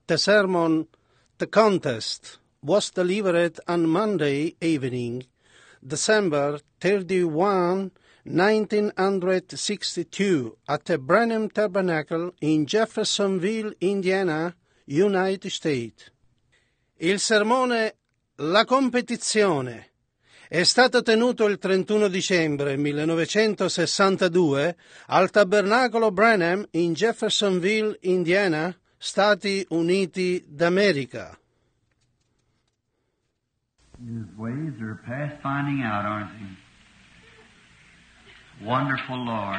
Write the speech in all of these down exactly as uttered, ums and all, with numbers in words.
The sermon, The Contest, was delivered on Monday evening, December thirty-first, nineteen sixty-two, at the Branham Tabernacle in Jeffersonville, Indiana, United States. Il sermone La competizione è stato tenuto il trentuno dicembre millenovecentosessantadue al Tabernacolo Branham in Jeffersonville, Indiana, Stati Uniti d'America. His ways are past finding out, aren't they? Wonderful Lord.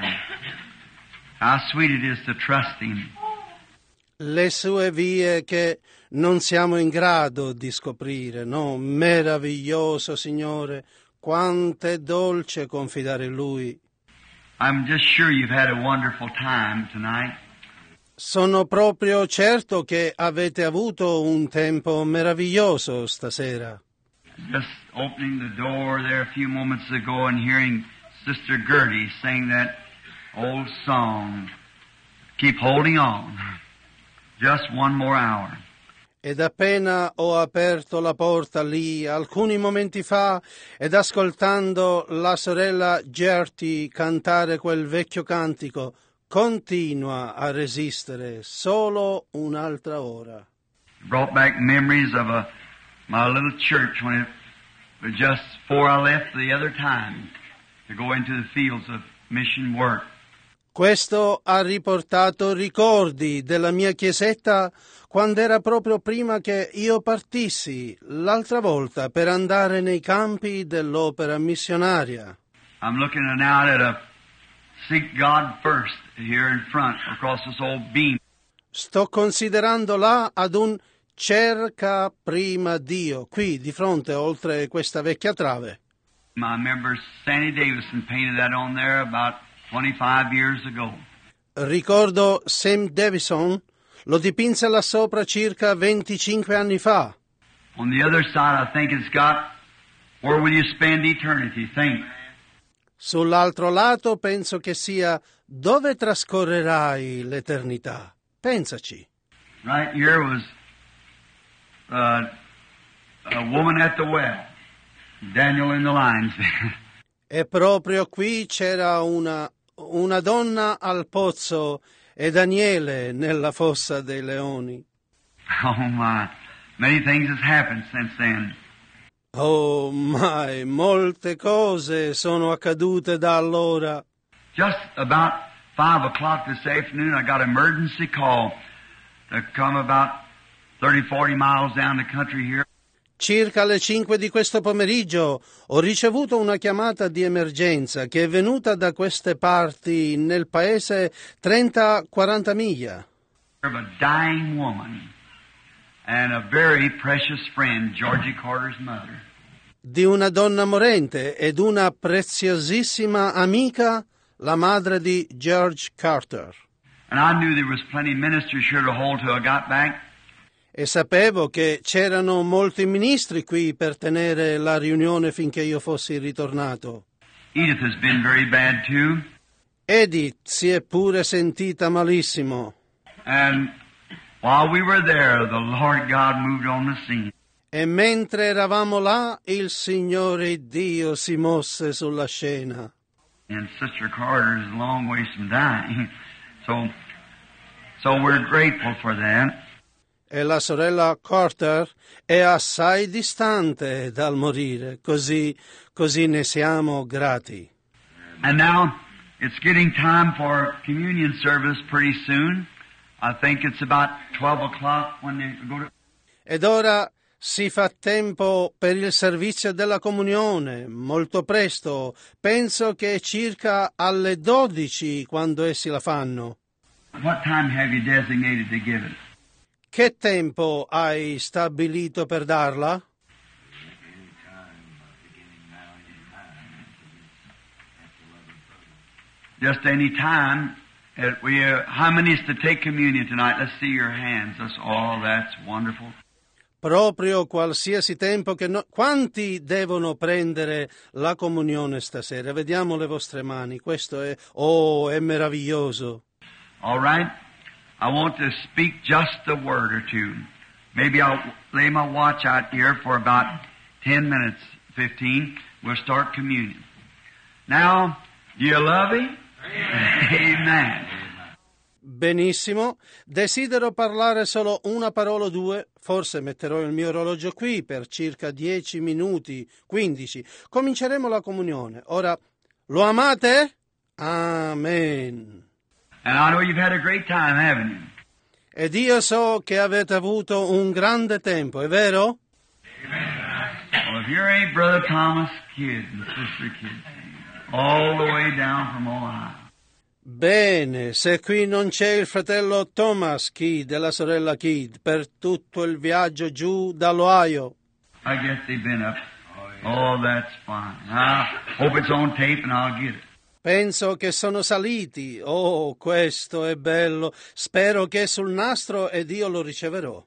How sweet it is to trust Him. Le sue vie che non siamo in grado di scoprire, no? Meraviglioso Signore, quanto è dolce confidare in Lui. I'm just sure you've had a wonderful time tonight. Sono proprio certo che avete avuto un tempo meraviglioso stasera. Just opening the door there a few moments ago and hearing Sister Gertie sing that old song, Keep Holding On, just one more hour. Ed appena ho aperto la porta lì, alcuni momenti fa, ed ascoltando la sorella Gertie cantare quel vecchio cantico, continua a resistere solo un'altra ora. Brought back memories of a, my little church when it was just before I left the other time to go into the fields of mission work. Questo ha riportato ricordi della mia chiesetta quando era proprio prima che io partissi l'altra volta per andare nei campi dell'opera missionaria. I'm looking now at a Seek God First here in front across this old beam. Sto considerando là ad un cerca prima Dio, qui di fronte oltre questa vecchia trave. My member Sandy Davison painted that on there about twenty-five years ago. Ricordo Sam Davison lo dipinse là sopra circa venticinque anni fa. On the other side I think it's got Where Will You Spend Eternity? Think. Sull'altro lato penso che sia Dove trascorrerai l'eternità? Pensaci. Right here was uh, a woman at the well. Daniel in the lines. E proprio qui c'era una, una donna al pozzo e Daniele nella fossa dei leoni. Oh my, many things has happened since then. Oh my, molte cose sono accadute da allora. Just about five o'clock this afternoon I got an emergency call to come about thirty, forty miles down the country here. Circa alle cinque di questo pomeriggio ho ricevuto una chiamata di emergenza che è venuta da queste parti nel paese trenta quaranta miglia. Of a dying woman and a very precious friend, Georgie Carter's mother. Di una donna morente ed una preziosissima amica, la madre di George Carter. And I knew there was plenty of ministers here to hold till I got back. E sapevo che c'erano molti ministri qui per tenere la riunione finché io fossi ritornato. Edith has been very bad too. Edith si è pure sentita malissimo. And while we were there, the Lord God moved on the scene. E mentre eravamo là, il Signore Dio si mosse sulla scena. And Sister Carter is a long ways from dying. So, so we're grateful for that. E la sorella Carter è assai distante dal morire, così, così ne siamo grati. And now it's getting time for communion service pretty soon. I think it's about twelve o'clock when they go to... Ed ora si fa tempo per il servizio della comunione, molto presto, penso che è circa alle dodici quando essi la fanno. What time have you designated to give it? Che tempo hai stabilito per darla? Just any time. That we, uh, how many is to take communion tonight? Let's see your hands. That's all. That's wonderful. Proprio qualsiasi tempo che no... Quanti devono prendere la comunione stasera? Vediamo le vostre mani. Questo è... Oh, è meraviglioso. All right. I want to speak just a word or two. Maybe I'll lay my watch out here for about ten minutes, fifteen. We'll start communion. Now, do you love Him? Amen. Benissimo, desidero parlare solo una parola o due, forse metterò il mio orologio qui per circa dieci minuti, quindici. Cominceremo la comunione. Ora, lo amate? Amen. And I know you've had a great time, haven't you? Ed io so che avete avuto un grande tempo, è vero? Well, if you're ain't Brother Thomas Kidd and Sister Kidd, all the way down from Ohio. Bene, se qui non c'è il fratello Thomas Kidd e la sorella Kidd per tutto il viaggio giù dall'Ohio. I guess they've been up. Oh, that's fine. I hope it's on tape and I'll get it. Penso che sono saliti. Oh, questo è bello. Spero che è sul nastro ed io lo riceverò.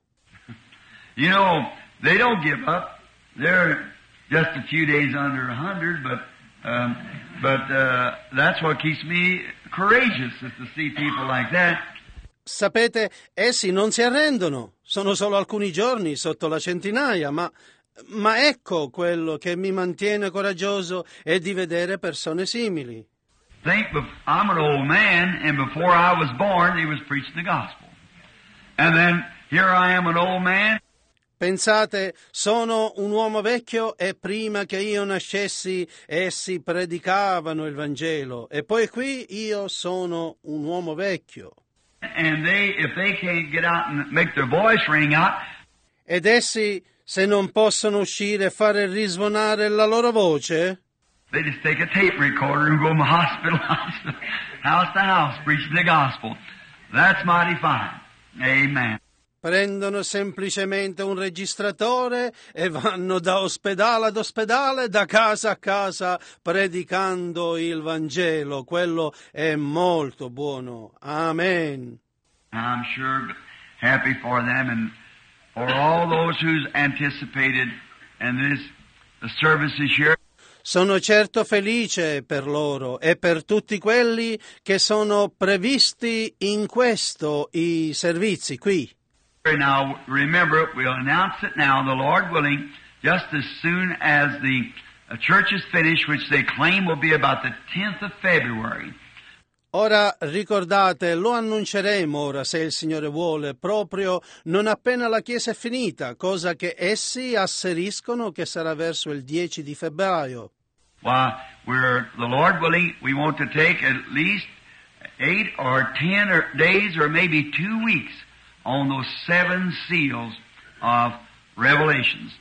You know, they don't give up. They're just a few days under a hundred, but um, but uh, that's what keeps me courageous, is to see people like that. Sapete, essi non si arrendono. Sono solo alcuni giorni sotto la centinaia, ma, ma ecco quello che mi mantiene coraggioso è di vedere persone simili. Think, I'm an old man, and before I was born, they was preaching the gospel. And then here I am, an old man. Pensate, sono un uomo vecchio e prima che io nascessi essi predicavano il Vangelo e poi qui io sono un uomo vecchio. And they, if they can't get out and make their voice ring out, ed essi, se non possono uscire e fare risuonare la loro voce, they just take a tape recorder and go from hospital, hospital, house to house, preaching the gospel. That's mighty fine. Amen. Prendono semplicemente un registratore e vanno da ospedale ad ospedale, da casa a casa, predicando il Vangelo. Quello è molto buono. Amen. I'm sure happy for them and for all those who's anticipated and this the services here. Sono certo felice per loro e per tutti quelli che sono previsti in questo i servizi qui. Now, remember, we'll announce it now, the Lord willing, just as soon as the uh, church is finished, which they claim will be about the tenth of February. Ora ricordate, lo annunceremo ora, se il Signore vuole, proprio non appena la Chiesa è finita, cosa che essi asseriscono che sarà verso il dieci di febbraio. Well, we're, the Lord willing, we want to take at least eight or ten or days or maybe two weeks on those seven seals of Revelations.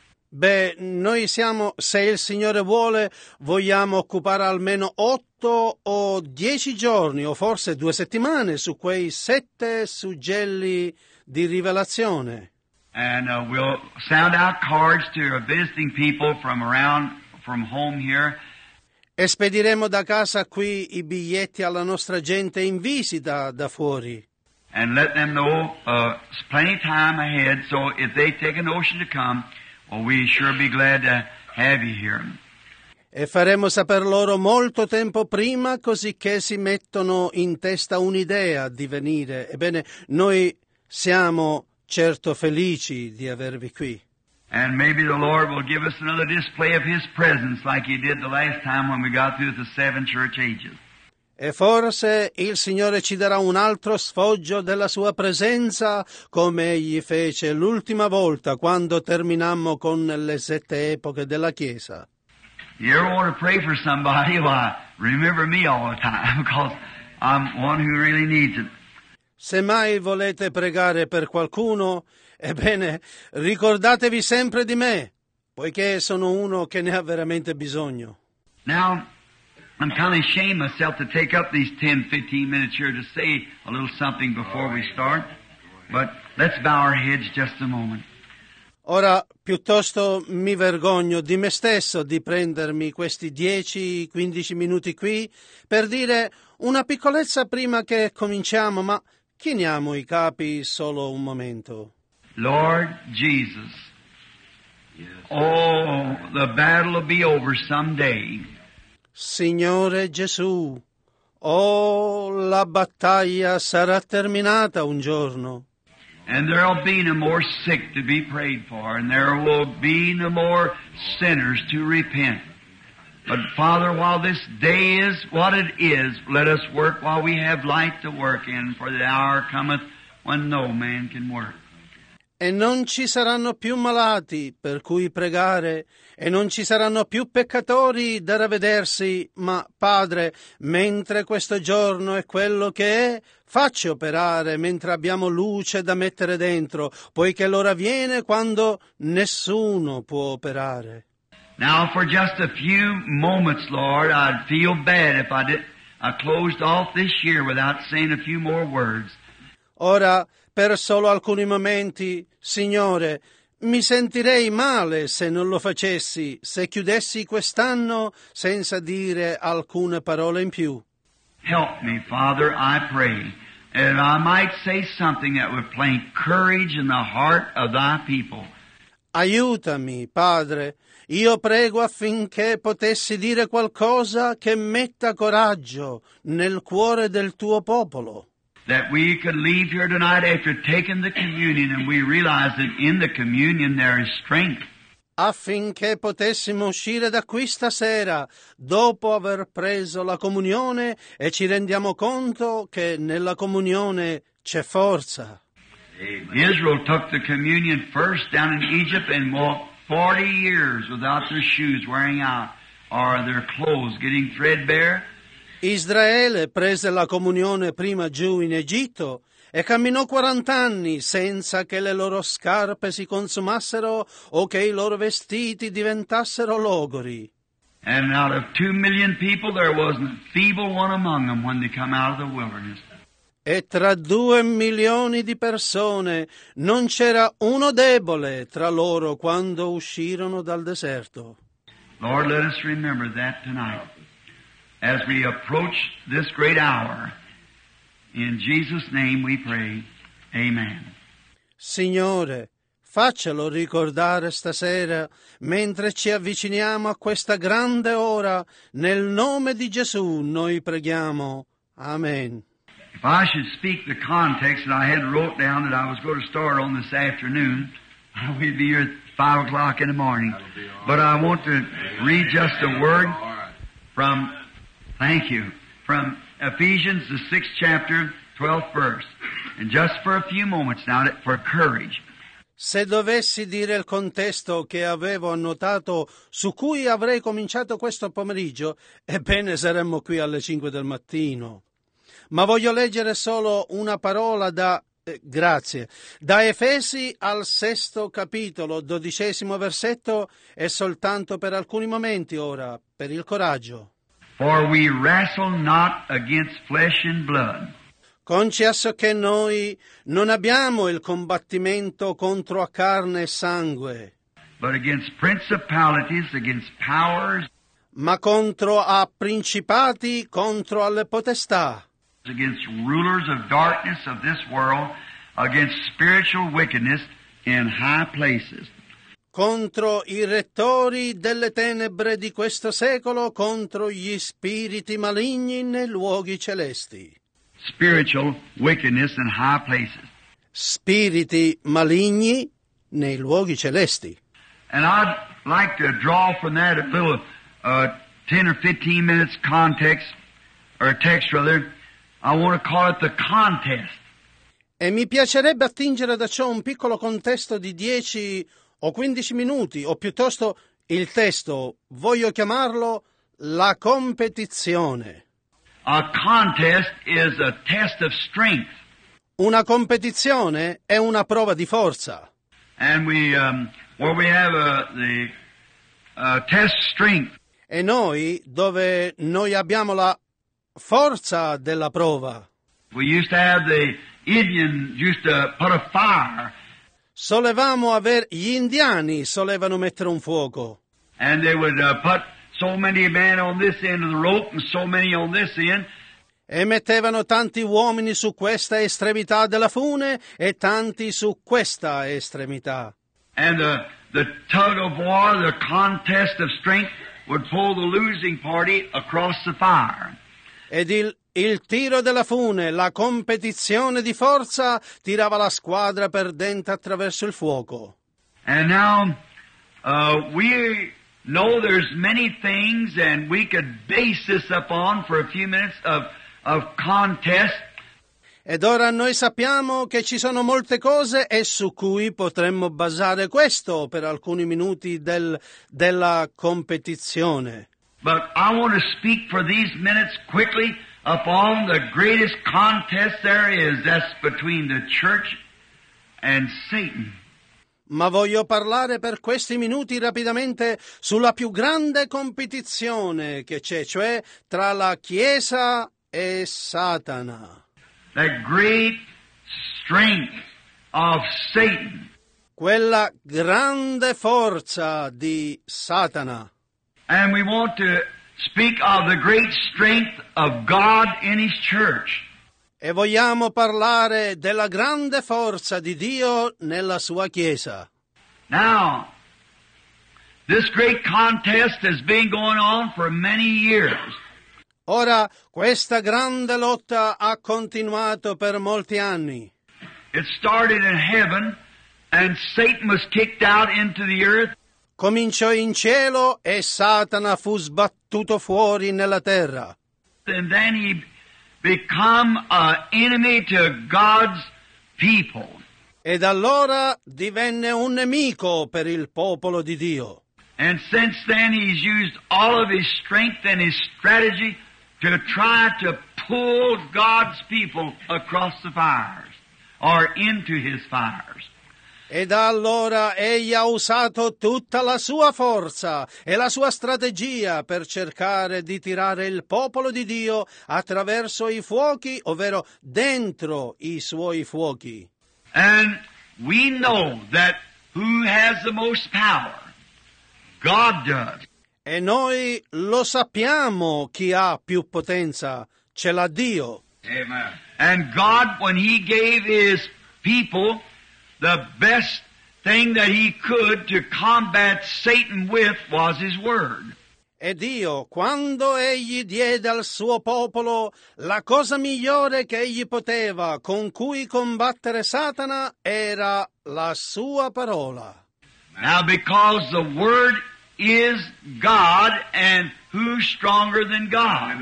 Beh, noi siamo, se il Signore vuole, vogliamo occupare almeno otto o dieci giorni, o forse due settimane, su quei sette suggelli di rivelazione. And uh, we'll sound out cards to uh, visiting people from around, from home here. E spediremo da casa qui i biglietti alla nostra gente in visita da fuori. And let them know uh, plenty of time ahead, so if they take a notion to come, well, we sure be glad to have you here. E faremo saper loro molto tempo prima, così che si mettono in testa un'idea di venire. Ebbene, noi siamo certo felici di avervi qui. And maybe the Lord will give us another display of His presence like He did the last time when we got through the seven church ages. E forse il Signore ci darà un altro sfoggio della sua presenza, come Egli fece l'ultima volta quando terminammo con le sette epoche della Chiesa. You ever want to pray for somebody? Why, remember me all the time, because I'm one who really needs it. Se mai volete pregare per qualcuno, ebbene, ricordatevi sempre di me, poiché sono uno che ne ha veramente bisogno. Now, I'm kind of ashamed myself to take up these ten, fifteen minutes here to say a little something before we start. But let's bow our heads just a moment. Ora, piuttosto mi vergogno di me stesso di prendermi questi dieci quindici minuti qui per dire una piccolezza prima che cominciamo, ma chiniamo i capi solo un momento. Lord Jesus, oh, the battle will be over someday. Signore Gesù, Oh, la battaglia sarà terminata un giorno. And there'll be no more sick to be prayed for, and there will be no more sinners to repent. But Father, while this day is what it is, let us work while we have light to work in, for the hour cometh when no man can work. E non ci saranno più malati per cui pregare, e non ci saranno più peccatori da ravvedersi, ma, Padre, mentre questo giorno è quello che è, facci operare mentre abbiamo luce da mettere dentro, poiché l'ora viene quando nessuno può operare. Now for just a few moments, Lord, I'd feel bad if I did, I closed off this year without saying a few more words. Ora, per solo alcuni momenti, Signore, mi sentirei male se non lo facessi, se chiudessi quest'anno senza dire alcune parole in più. Help me, Father, I pray, that I might say something that would plant courage in the heart of thy people. Aiutami, Padre, io prego affinché potessi dire qualcosa che metta coraggio nel cuore del tuo popolo. That we could leave here tonight after taking the communion and we realize that in the communion there is strength. Affinché potessimo uscire da qui stasera dopo aver preso la comunione e ci rendiamo conto che nella comunione c'è forza. Israel took the communion first down in Egypt and walked forty years without their shoes wearing out or their clothes getting threadbare. Israele prese la comunione prima giù in Egitto e camminò quarant'anni senza che le loro scarpe si consumassero o che i loro vestiti diventassero logori. And out of two million people there wasn't a feeble one among them when they come out of the wilderness. E tra due milioni di persone non c'era uno debole tra loro quando uscirono dal deserto. Lord, let us remember that tonight as we approach this great hour. In Jesus' name we pray. Amen. Signore, faccelo ricordare stasera mentre ci avviciniamo a questa grande ora. Nel nome di Gesù noi preghiamo. Amen. If I should speak the context that I had wrote down that I was going to start on this afternoon, we'd be here at five o'clock in the morning. But I want to read just a word from, thank you, from Ephesians, the sixth chapter, twelfth verse. And just for a few moments now, for courage. Se dovessi dire il contesto che avevo annotato su cui avrei cominciato questo pomeriggio, ebbene saremmo qui alle cinque del mattino. Ma voglio leggere solo una parola da, eh, grazie, da Efesi al sesto capitolo, dodicesimo versetto, e soltanto per alcuni momenti ora, per il coraggio. For we wrestle not against flesh and blood. Concesso che noi non abbiamo il combattimento contro a carne e sangue, But against principalities, against powers, ma contro a principati, contro alle potestà, against rulers of darkness of this world, against spiritual wickedness in high places. contro i rettori delle tenebre di questo secolo, contro gli spiriti maligni nei luoghi celesti. Spiritual wickedness in high places. Spiriti maligni nei luoghi celesti. And I'd like to draw from that a little uh, ten or fifteen minutes context, or text rather. I want to call it the contest. E mi piacerebbe attingere da ciò un piccolo contesto di dieci o quindici minuti, o piuttosto il testo, voglio chiamarlo la competizione. A contest is a test of strength. Una competizione è una prova di forza. And we, um, where we have a, the uh, test strength. E noi, dove noi abbiamo la forza della prova. We used to have the Indians used to put a fire. Solevamo aver, gli indiani solevano mettere un fuoco. And they would uh, put so many men on this end of the rope and so many on this end. E mettevano tanti uomini su questa estremità della fune e tanti su questa estremità. And the, the tug of war, the contest of strength, would pull the losing party across the fire. Ed il, il tiro della fune, la competizione di forza tirava la squadra perdente attraverso il fuoco. And now, uh, we know there's many things, and we could base this upon for a few minutes of, of contest. Ed ora noi sappiamo che ci sono molte cose e su cui potremmo basare questo per alcuni minuti del, della competizione. But I want to speak for these minutes quickly upon the greatest contest there is. That's between the church and Satan. Ma voglio parlare per questi minuti rapidamente sulla più grande competizione che c'è, cioè tra la Chiesa e Satana. The great strength of Satan. Quella grande forza di Satana. And we want to speak of the great strength of God in His church. E vogliamo parlare della grande forza di Dio nella sua Chiesa. Now, this great contest has been going on for many years. Ora, questa grande lotta ha continuato per molti anni. It started in heaven, and Satan was kicked out into the earth. Cominciò in cielo e Satana fu sbattuto fuori nella terra. And then he become an enemy to God's people. Ed allora divenne un nemico per il popolo di Dio. And since then he's used all of his strength and his strategy to try to pull God's people across the fires or into his fires. E da allora egli ha usato tutta la sua forza e la sua strategia per cercare di tirare il popolo di Dio attraverso i fuochi, ovvero dentro i suoi fuochi. And we know that who has the most power? God does. E noi lo sappiamo chi ha più potenza, ce l'ha Dio. Amen. And God, when He gave His people the best thing that He could to combat Satan with was His Word. E Dio, quando egli diede al suo popolo la cosa migliore che egli poteva con cui combattere Satana, era la sua parola. Now, because the Word is God, and who's stronger than God?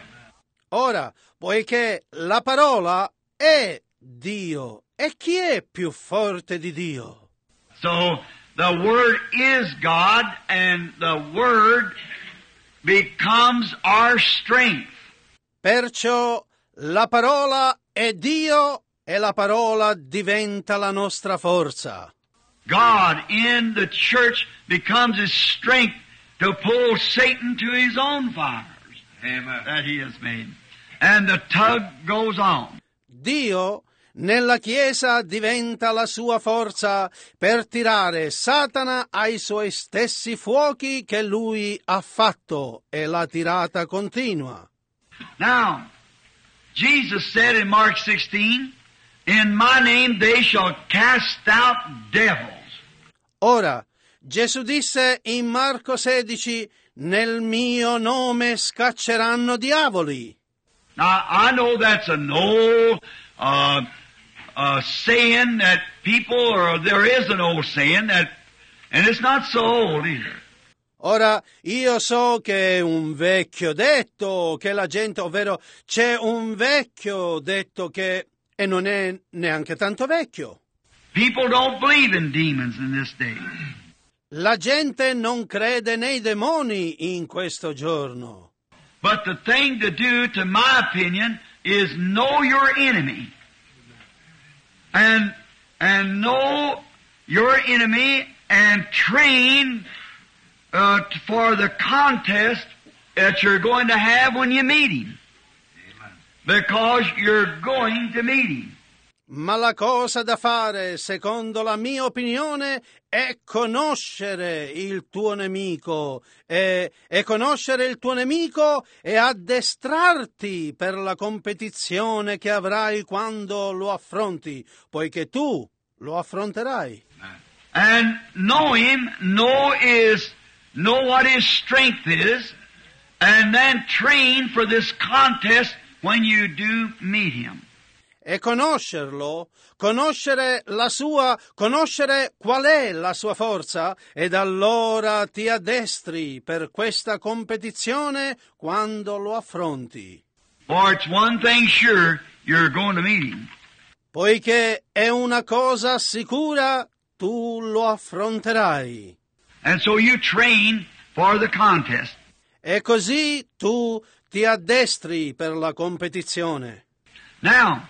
Ora, poiché la parola è Dio, e chi è più forte di Dio? So, the Word is God, and the Word becomes our strength. Perciò la parola è Dio e la parola diventa la nostra forza. God in the church becomes His strength to pull Satan to his own fires. Amen. That He has made. And the tug goes on. Dio nella Chiesa diventa la sua forza per tirare Satana ai suoi stessi fuochi che lui ha fatto, e la tirata continua. Now, Jesus said in Mark sixteen, "In my name they shall cast out devils." Ora, Gesù disse in Marco sedici, nel mio nome scacceranno diavoli. Now, I know that's an old uh, uh, saying that people, or there is an old saying that, and it's not so old either. Ora, io so che è un vecchio detto, che la gente, ovvero c'è un vecchio detto che, e non è neanche tanto vecchio. People don't believe in demons in this day. La gente non crede nei demoni in questo giorno. But the thing to do, to my opinion, is know your enemy. And, and know your enemy and train uh, for the contest that you're going to have when you meet him. Because you're going to meet him. Ma la cosa da fare, secondo la mia opinione, è conoscere il tuo nemico, e, e conoscere il tuo nemico e addestrarti per la competizione che avrai quando lo affronti, poiché tu lo affronterai. And know him, know is, know what his strength is, and then train for this contest when you do meet him. E conoscerlo, conoscere la sua, conoscere qual è la sua forza, ed allora ti addestri per questa competizione quando lo affronti. For it's one thing sure, you're going to meet him. Poiché è una cosa sicura, tu lo affronterai. And so you train for the contest. E così tu ti addestri per la competizione. Now,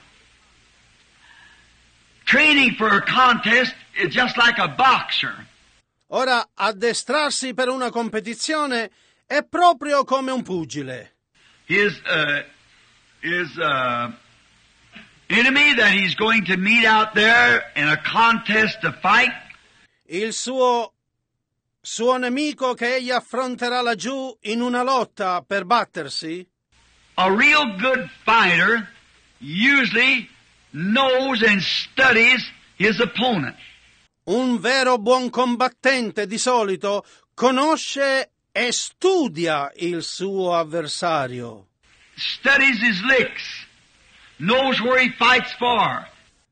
training for a contest is just like a boxer. Ora, addestrarsi per una competizione è proprio come un pugile. His, uh, his, uh, enemy that he's going to meet out there in a contest to fight. Il suo, suo nemico che egli affronterà laggiù in una lotta per battersi. A real good fighter usually knows and studies his opponent. Un vero buon combattente di solito conosce e studia il suo avversario. Studies his licks. Knows where he fights for.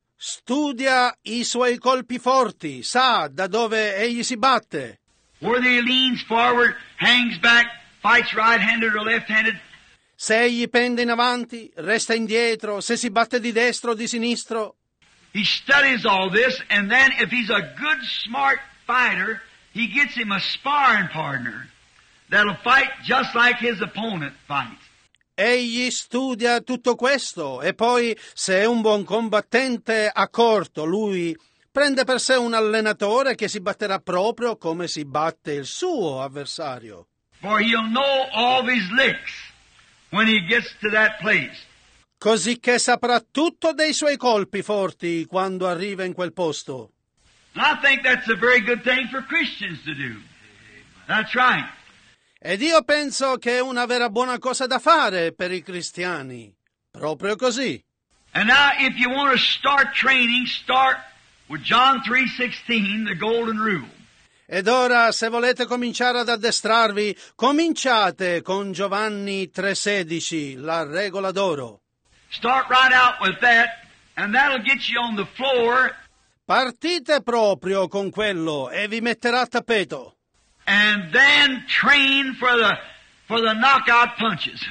Studia i suoi colpi forti, sa da dove egli si batte. Whether he leans forward, hangs back, fights right-handed or left-handed. Se egli pende in avanti, resta indietro, se si batte di destro o di sinistro. He studies all this, and then if he's a good, smart fighter, he gets him a sparring partner that'll fight just like his opponent fights. Egli studia tutto questo e poi, se è un buon combattente accorto, lui prende per sé un allenatore che si batterà proprio come si batte il suo avversario. For he'll know all of his licks when he gets to that place. Così che saprà tutto dei suoi colpi forti quando arriva in quel posto. And I think that's a very good thing for Christians to do. That's right. Ed io penso che è una vera buona cosa da fare per i cristiani. Proprio così. And now if you want to start training, start with John three sixteen, the golden rule. Ed ora, se volete cominciare ad addestrarvi, cominciate con Giovanni tre sedici, la regola d'oro. Start right out with that, and that'll get you on the floor. Partite proprio con quello e vi metterà a tappeto. And then train for the for the knockout punches.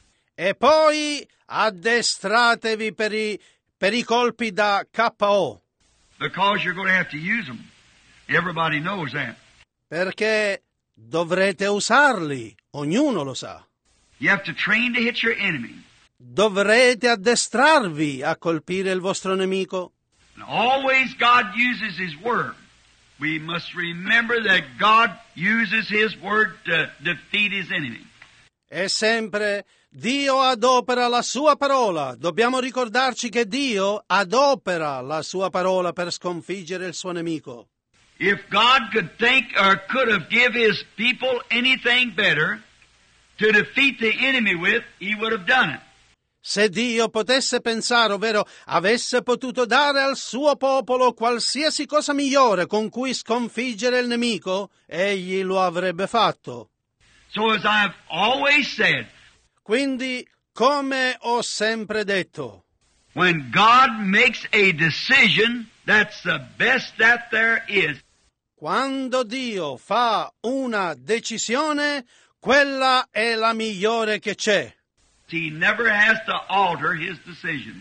E poi addestratevi per i, per i colpi da K O. Because you're going to have to use them. Everybody knows that. Perché dovrete usarli, ognuno lo sa. You have to train to hit your enemy. Dovrete addestrarvi a colpire il vostro nemico. And always God uses His Word. We must remember that God uses His Word to defeat His enemy. E sempre Dio adopera la sua parola. Dobbiamo ricordarci che Dio adopera la sua parola per sconfiggere il suo nemico. If God could think or could have give His people anything better to defeat the enemy with, He would have done it. Se Dio potesse pensare, ovvero avesse potuto dare al suo popolo qualsiasi cosa migliore con cui sconfiggere il nemico, egli lo avrebbe fatto. So as I've always said, Quindi, come ho sempre detto, when God makes a decision, that's the best that there is. quando Dio fa una decisione, quella è la migliore che c'è. He never has to alter His decisions.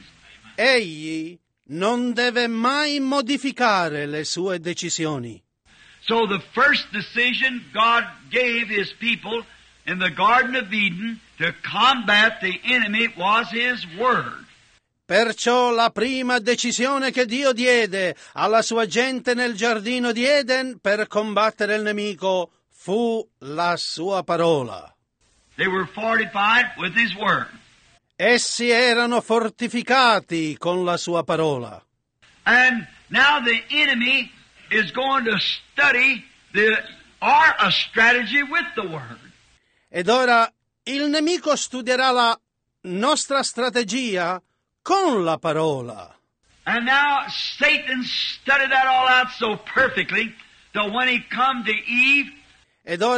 Egli non deve mai modificare le sue decisioni. So the first decision God gave His people in the Garden of Eden to combat the enemy was His Word. Perciò la prima decisione che Dio diede alla sua gente nel giardino di Eden per combattere il nemico fu la sua parola. They were fortified with His Word. Essi erano fortificati con la sua parola. And now the enemy is going to study the or a strategy with the Word. Ed ora il nemico studierà la nostra strategia con la parola. And now Satan studied that all out so perfectly that when he come to Eve, Ed ora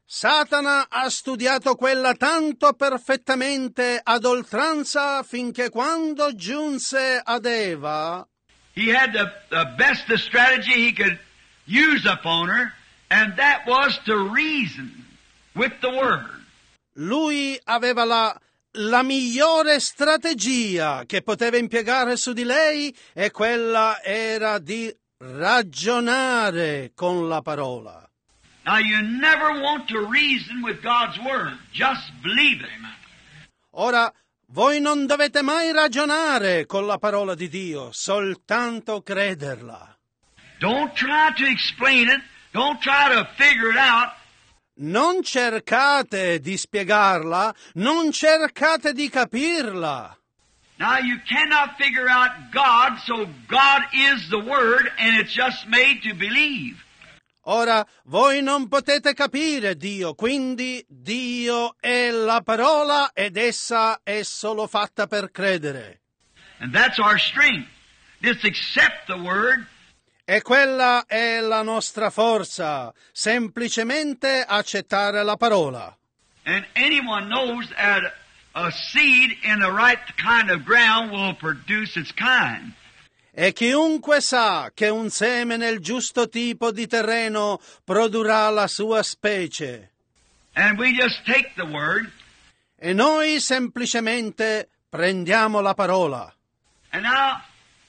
Satana ha studiato quella tanto perfettamente ad oltranza finché quando giunse ad Eva, he had the, the best strategy he could use upon her, and that was to reason with the Word. lui aveva la, la migliore strategia che poteva impiegare su di lei, e quella era di ragionare con la parola. Now you never want to reason with God's Word. Just believe it. Ora, voi non dovete mai ragionare con la parola di Dio, soltanto crederla. Don't try to explain it. Don't try to figure it out. Non cercate di spiegarla, non cercate di capirla. Now you cannot figure out God, so God is the Word, and it's just made to believe. Ora, voi non potete capire Dio, quindi Dio è la parola ed essa è solo fatta per credere. And that's our strength. Just accept the Word. E quella è la nostra forza, semplicemente accettare la parola. And anyone knows that a seed in the right kind of ground will produce its kind. E chiunque sa che un seme nel giusto tipo di terreno produrrà la sua specie. And we just take the Word. E noi semplicemente prendiamo la parola. And now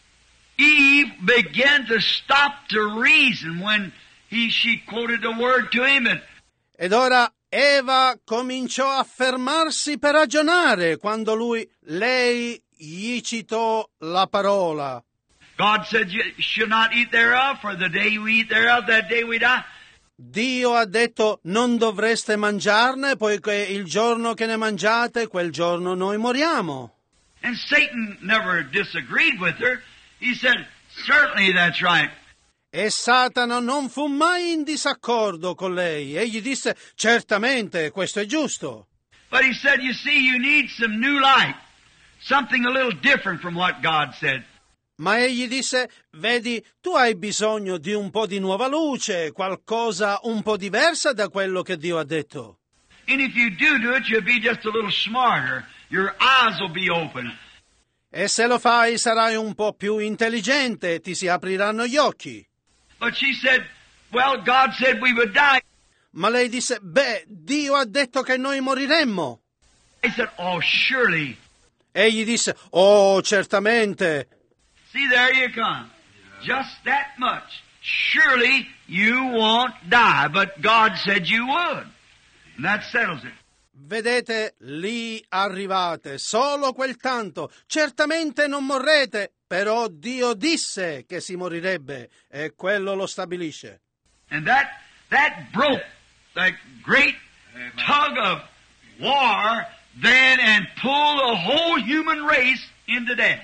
Eve began to stop to reason when he she quoted the Word to him. And Ed ora Eva cominciò a fermarsi per ragionare quando lui, lei gli citò la parola. God said, you should not eat thereof, for the day you eat thereof, that day we die. Dio ha detto non dovreste mangiarne, poiché il giorno che ne mangiate, quel giorno noi moriamo. And Satan never disagreed with her. He said, certainly that's right. E Satana non fu mai in disaccordo con lei. Egli disse, certamente, questo è giusto. But he said, you see, you need some new light. Something a little different from what God said. Ma egli disse, vedi, tu hai bisogno di un po' di nuova luce, qualcosa un po' diversa da quello che Dio ha detto. And if you do do it, you'll be just a little smarter. Your eyes will be open. E se lo fai sarai un po' più intelligente, ti si apriranno gli occhi. But she said, well, God said we would die. Ma lei disse, beh, Dio ha detto che noi moriremmo. I said, oh, surely. Egli disse, oh, certamente. See, there you come. Just that much. Surely you won't die, but God said you would. And that settles it. Vedete, lì arrivate, solo quel tanto. Certamente non morrete, però Dio disse che si morirebbe, e quello lo stabilisce. And that, that broke that great tug of war then and pulled the whole human race into death.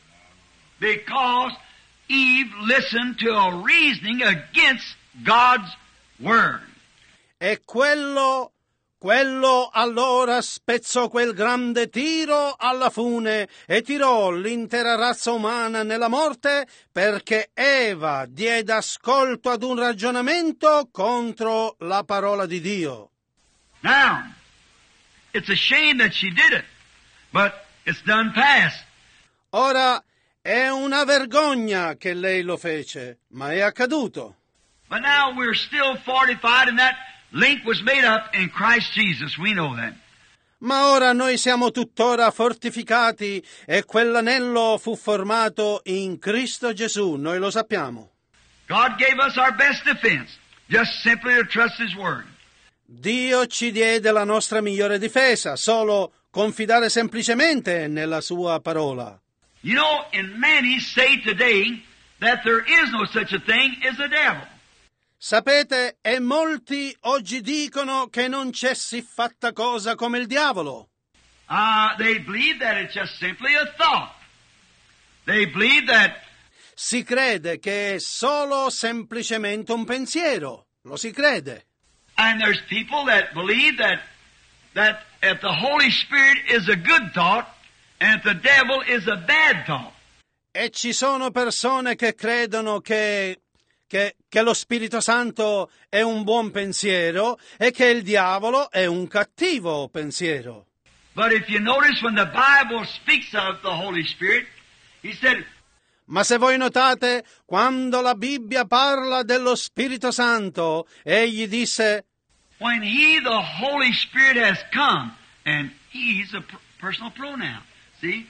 Because Eve listened to a reasoning against God's Word. E quello, quello allora spezzò quel grande tiro alla fune e tirò l'intera razza umana nella morte, perché Eva diede ascolto ad un ragionamento contro la parola di Dio. Now, it's a shame that she did it, but it's done past. Ora, è una vergogna che lei lo fece, ma è accaduto. But now we're still fortified, and that link was made up in Christ Jesus. We know that. Ma ora noi siamo tuttora fortificati e quell'anello fu formato in Cristo Gesù, noi lo sappiamo. God gave us our best defense, just simply to trust His Word. Dio ci diede la nostra migliore difesa, solo confidare semplicemente nella sua parola. You know, and many say today that there is no such a thing as a devil. Sapete, e molti oggi dicono che non c'è siffatta cosa come il diavolo. Uh, they believe that it's just simply a thought. They believe that Si crede che è solo semplicemente un pensiero, lo si crede. And there's people that believe that that if the Holy Spirit is a good thought and if the devil is a bad thought. E ci sono persone che credono che, che, che lo Spirito Santo è un buon pensiero e che il diavolo è un cattivo pensiero. But if you notice when the Bible speaks of the Holy Spirit, he said, Ma se voi notate, quando la Bibbia parla dello Spirito Santo, egli disse, when he, the Holy Spirit, has come, and he's a per- personal pronoun, see?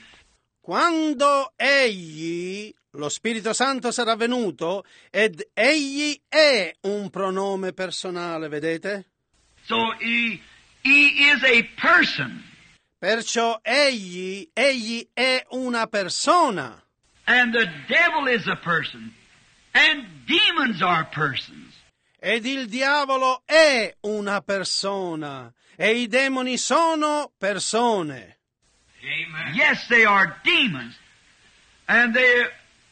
quando egli, lo Spirito Santo, sarà venuto, ed egli è un pronome personale, vedete? So he, he is a person, Perciò egli, egli è una persona. and the devil is a person, and demons are persons. Ed il diavolo è una persona, e i demoni sono persone. Amen. Yes, they are demons, and they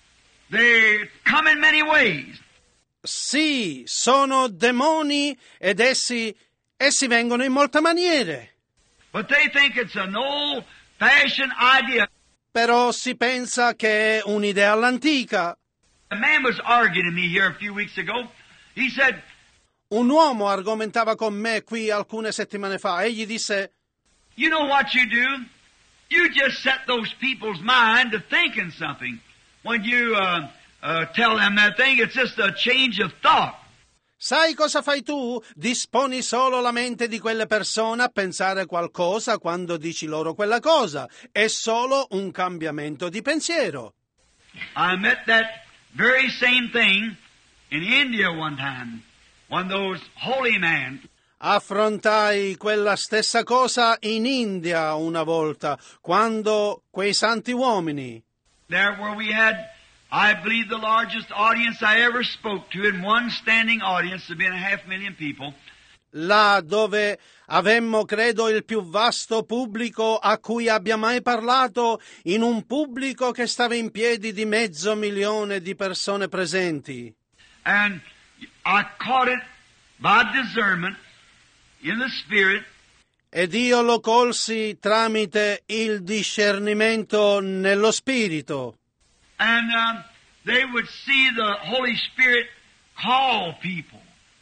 they come in many ways. Sì, sono demoni ed essi, essi vengono in molte maniere. But they think it's an old-fashioned idea. Però si pensa che è un'idea all'antica. A man was arguing with me here a few weeks ago. He said, Un uomo argomentava con me qui alcune settimane fa. Egli disse, you know what you do? You just set those people's mind to thinking something. When you uh, uh, tell them that thing, it's just a change of thought. sai cosa fai tu? Disponi solo la mente di quelle persone a pensare qualcosa quando dici loro quella cosa. È solo un cambiamento di pensiero. I met that very same thing in India one time. One of those holy men. Affrontai quella stessa cosa in India una volta, quando quei santi uomini, There where we had, I believe, the largest audience I ever spoke to in one standing audience of being a half million people. là dove avemmo, credo, il più vasto pubblico a cui abbia mai parlato, in un pubblico che stava in piedi di mezzo milione di persone presenti. And I caught it by discernment in the Spirit. Ed io lo colsi tramite il discernimento nello spirito. And um, they would see the Holy Spirit call people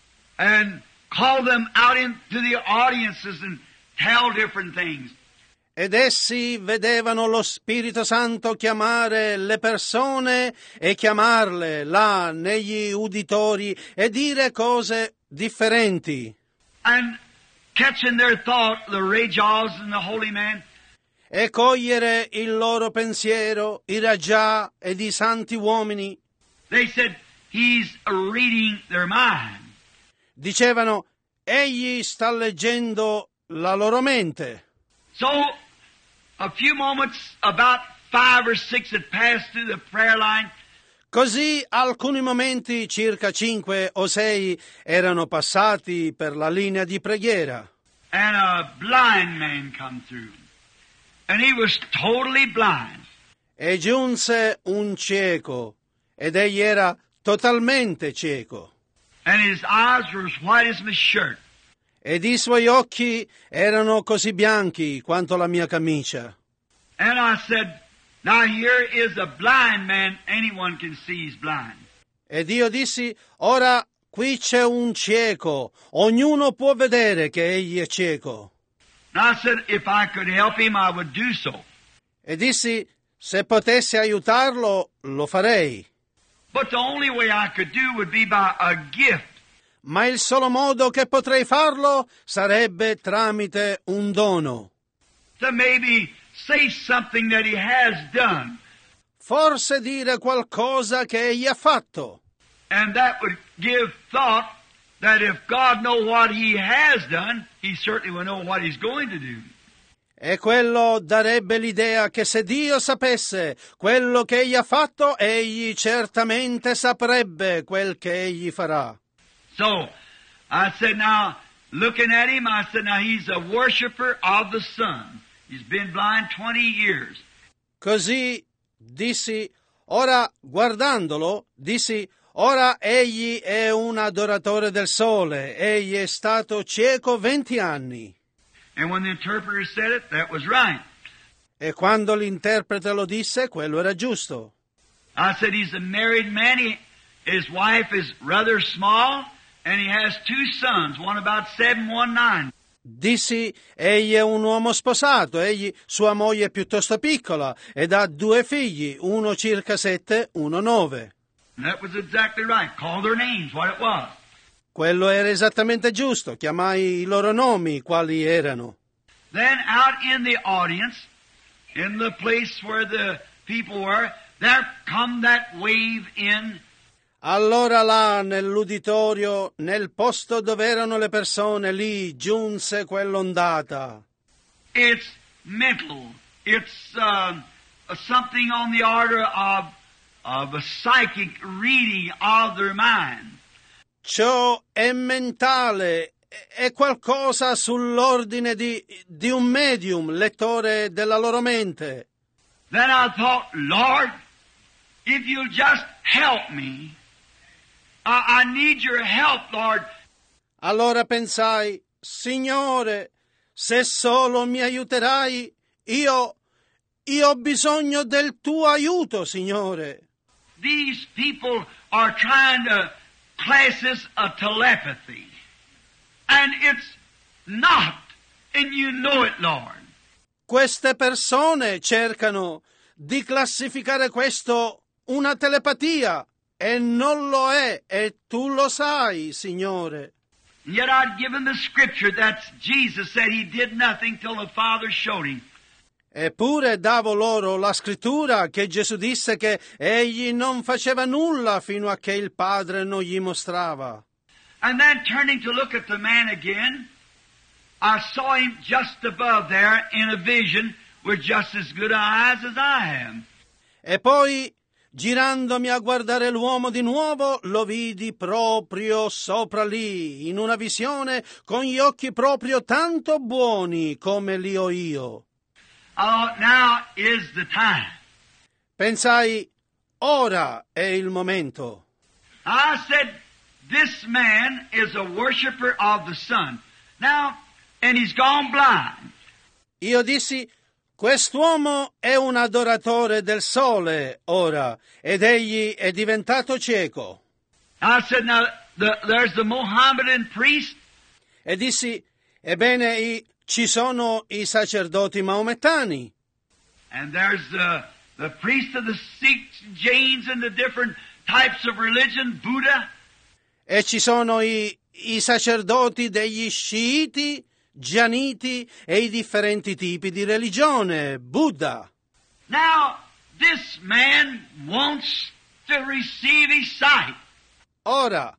and call them out into the audiences and tell different things. Ed essi vedevano lo Spirito Santo chiamare le persone e chiamarle là negli uditori e dire cose differenti. And catching their thought, the Rajas and the holy man, E cogliere il loro pensiero, i Raja ed i santi uomini. they said, he's reading their mind. Dicevano, egli sta leggendo la loro mente. So, a few moments, about five or six had passed through the prayer line. Così alcuni momenti, circa cinque o sei, erano passati per la linea di preghiera. And a blind man come through. And he was totally blind. E giunse un cieco, ed egli era totalmente cieco. And his eyes were as white as my shirt. Ed i suoi occhi erano così bianchi quanto la mia camicia. And I said, now here is a blind man. Anyone can see he's blind. Ed io dissi, ora qui c'è un cieco, ognuno può vedere che egli è cieco. And I said, if I could help him, I would do so. E dissi, se potessi aiutarlo, lo farei. But the only way I could do would be by a gift. Ma il solo modo che potrei farlo sarebbe tramite un dono. To maybe say something that he has done. Forse dire qualcosa che egli ha fatto. And that would give thought that if God knows what he has done, he certainly will know what he's going to do. E quello darebbe l'idea che se Dio sapesse quello che egli ha fatto, egli certamente saprebbe quel che egli farà. So, I said, now, looking at him, I said, now he's a worshiper of the sun. He's been blind twenty years. Così dissi, ora guardandolo, dissi, ora egli è un adoratore del sole, egli è stato cieco venti anni. And when the interpreter said it, that was right. E quando l'interprete lo disse, quello era giusto. I said, he's a married man. He, His wife is rather small, and he has two sons, one about seven, one nine. Dissi, egli è un uomo sposato, egli, sua moglie è piuttosto piccola, ed ha due figli, uno circa sette, uno nove. And that was exactly right. Call their names, what it was. Quello era esattamente giusto, chiamai i loro nomi, quali erano. Then out in the audience, in the place where the people were, there come that wave in. Allora là, nell'uditorio, nel posto dove erano le persone, lì giunse quell'ondata. It's mental. It's uh, something on the order of, of a psychic reading of their mind. Ciò è mentale, è qualcosa sull'ordine di, di un medium, lettore della loro mente. Then I thought, Lord, if you'll just help me, I, I need your help, Lord. Allora pensai, Signore, se solo mi aiuterai, io, io ho bisogno del tuo aiuto, Signore. These people are trying to class this a telepathy. And it's not, and you know it, Lord. Queste persone cercano di classificare questo una telepatia, e non lo è, e tu lo sai, Signore. And yet I'd given the scripture that Jesus said he did nothing till the Father showed him. Eppure davo loro la scrittura che Gesù disse che egli non faceva nulla fino a che il Padre non gli mostrava. And then turning to look at the man again, I saw him just above there in a vision with just as good eyes as I am. E poi, girandomi a guardare l'uomo di nuovo, lo vidi proprio sopra lì, in una visione, con gli occhi proprio tanto buoni come li ho io. Oh, now is the time. Pensai, ora è il momento. I said, this man is a worshiper of the sun. Now, and he's gone blind. Io dissi, quest'uomo è un adoratore del sole ora, ed egli è diventato cieco. I said, now, the, there's the Mohammedan priest. E dissi, ebbene, i, ci sono i sacerdoti maomettani. And there's the, the priest of the Sikhs, Jains, and the different types of religion, Buddha. E ci sono i, i sacerdoti degli sciiti, gianiti e i differenti tipi di religione, Buddha. Now, this man wants to receive his sight. Ora,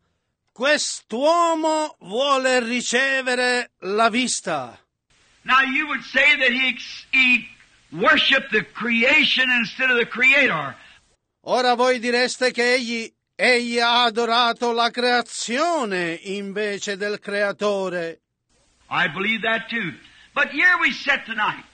quest'uomo vuole ricevere la vista. Now, you would say that he, he worshiped the creation instead of the creator. Ora voi direste che egli, egli ha adorato la creazione invece del creatore. I believe that too. But here we sit tonight.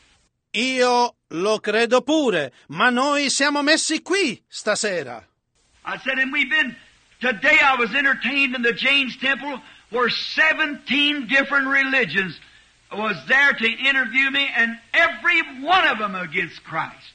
Io lo credo pure, ma noi siamo messi qui stasera. I said, and we've been, today I was entertained in the James Temple where seventeen different religions was there to interview me, and every one of them against Christ.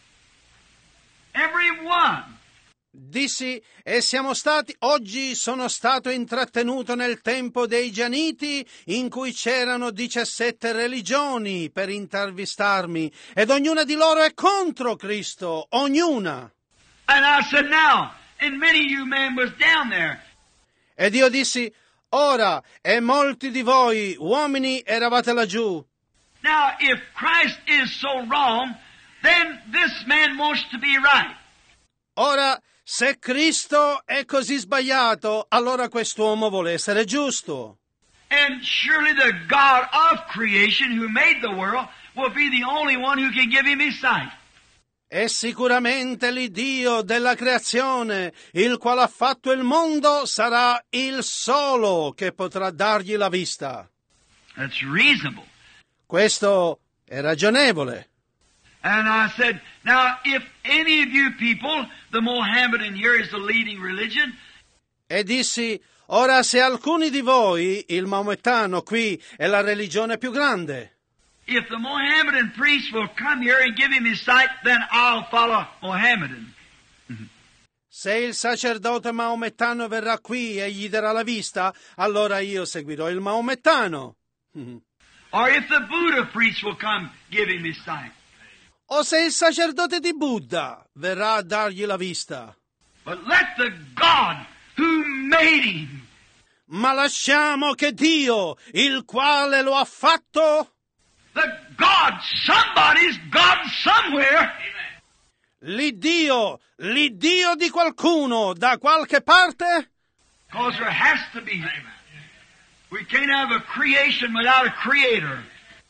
Every one. Dissi, e siamo stati, oggi sono stato intrattenuto nel tempo dei Gianiti, in cui c'erano diciassette religioni per intervistarmi, ed ognuna di loro è contro Cristo, ognuna. And I said, now, and many of you men was down there. Ed io dissi, ora, e molti di voi, uomini, eravate laggiù. Now, if Christ is so wrong, then this man wants to be right. Ora, se Cristo è così sbagliato, allora quest'uomo vuole essere giusto. And surely the God of creation who made the world will be the only one who can give him his sight. E sicuramente l'Iddio della creazione, il quale ha fatto il mondo, sarà il solo che potrà dargli la vista. That's reasonable. Questo è ragionevole. And I said, now if any of you people, the Mohammedan here is the leading religion. E dissi, ora se alcuni di voi, il maomettano qui è la religione più grande. If the Mohammedan priest will come here and give him his sight, then I'll follow Mohammedan. Se il sacerdote maomettano verrà qui e gli darà la vista, allora io seguirò il maomettano. Or if the Buddha priest will come, give him his sight. O se il sacerdote di Buddha verrà a dargli la vista. But let the God who made him, ma lasciamo che Dio, il quale lo ha fatto, the God, somebody's God somewhere, l'Iddio, l'Iddio di qualcuno da qualche parte, because there has to be. We can't have a creation without a creator.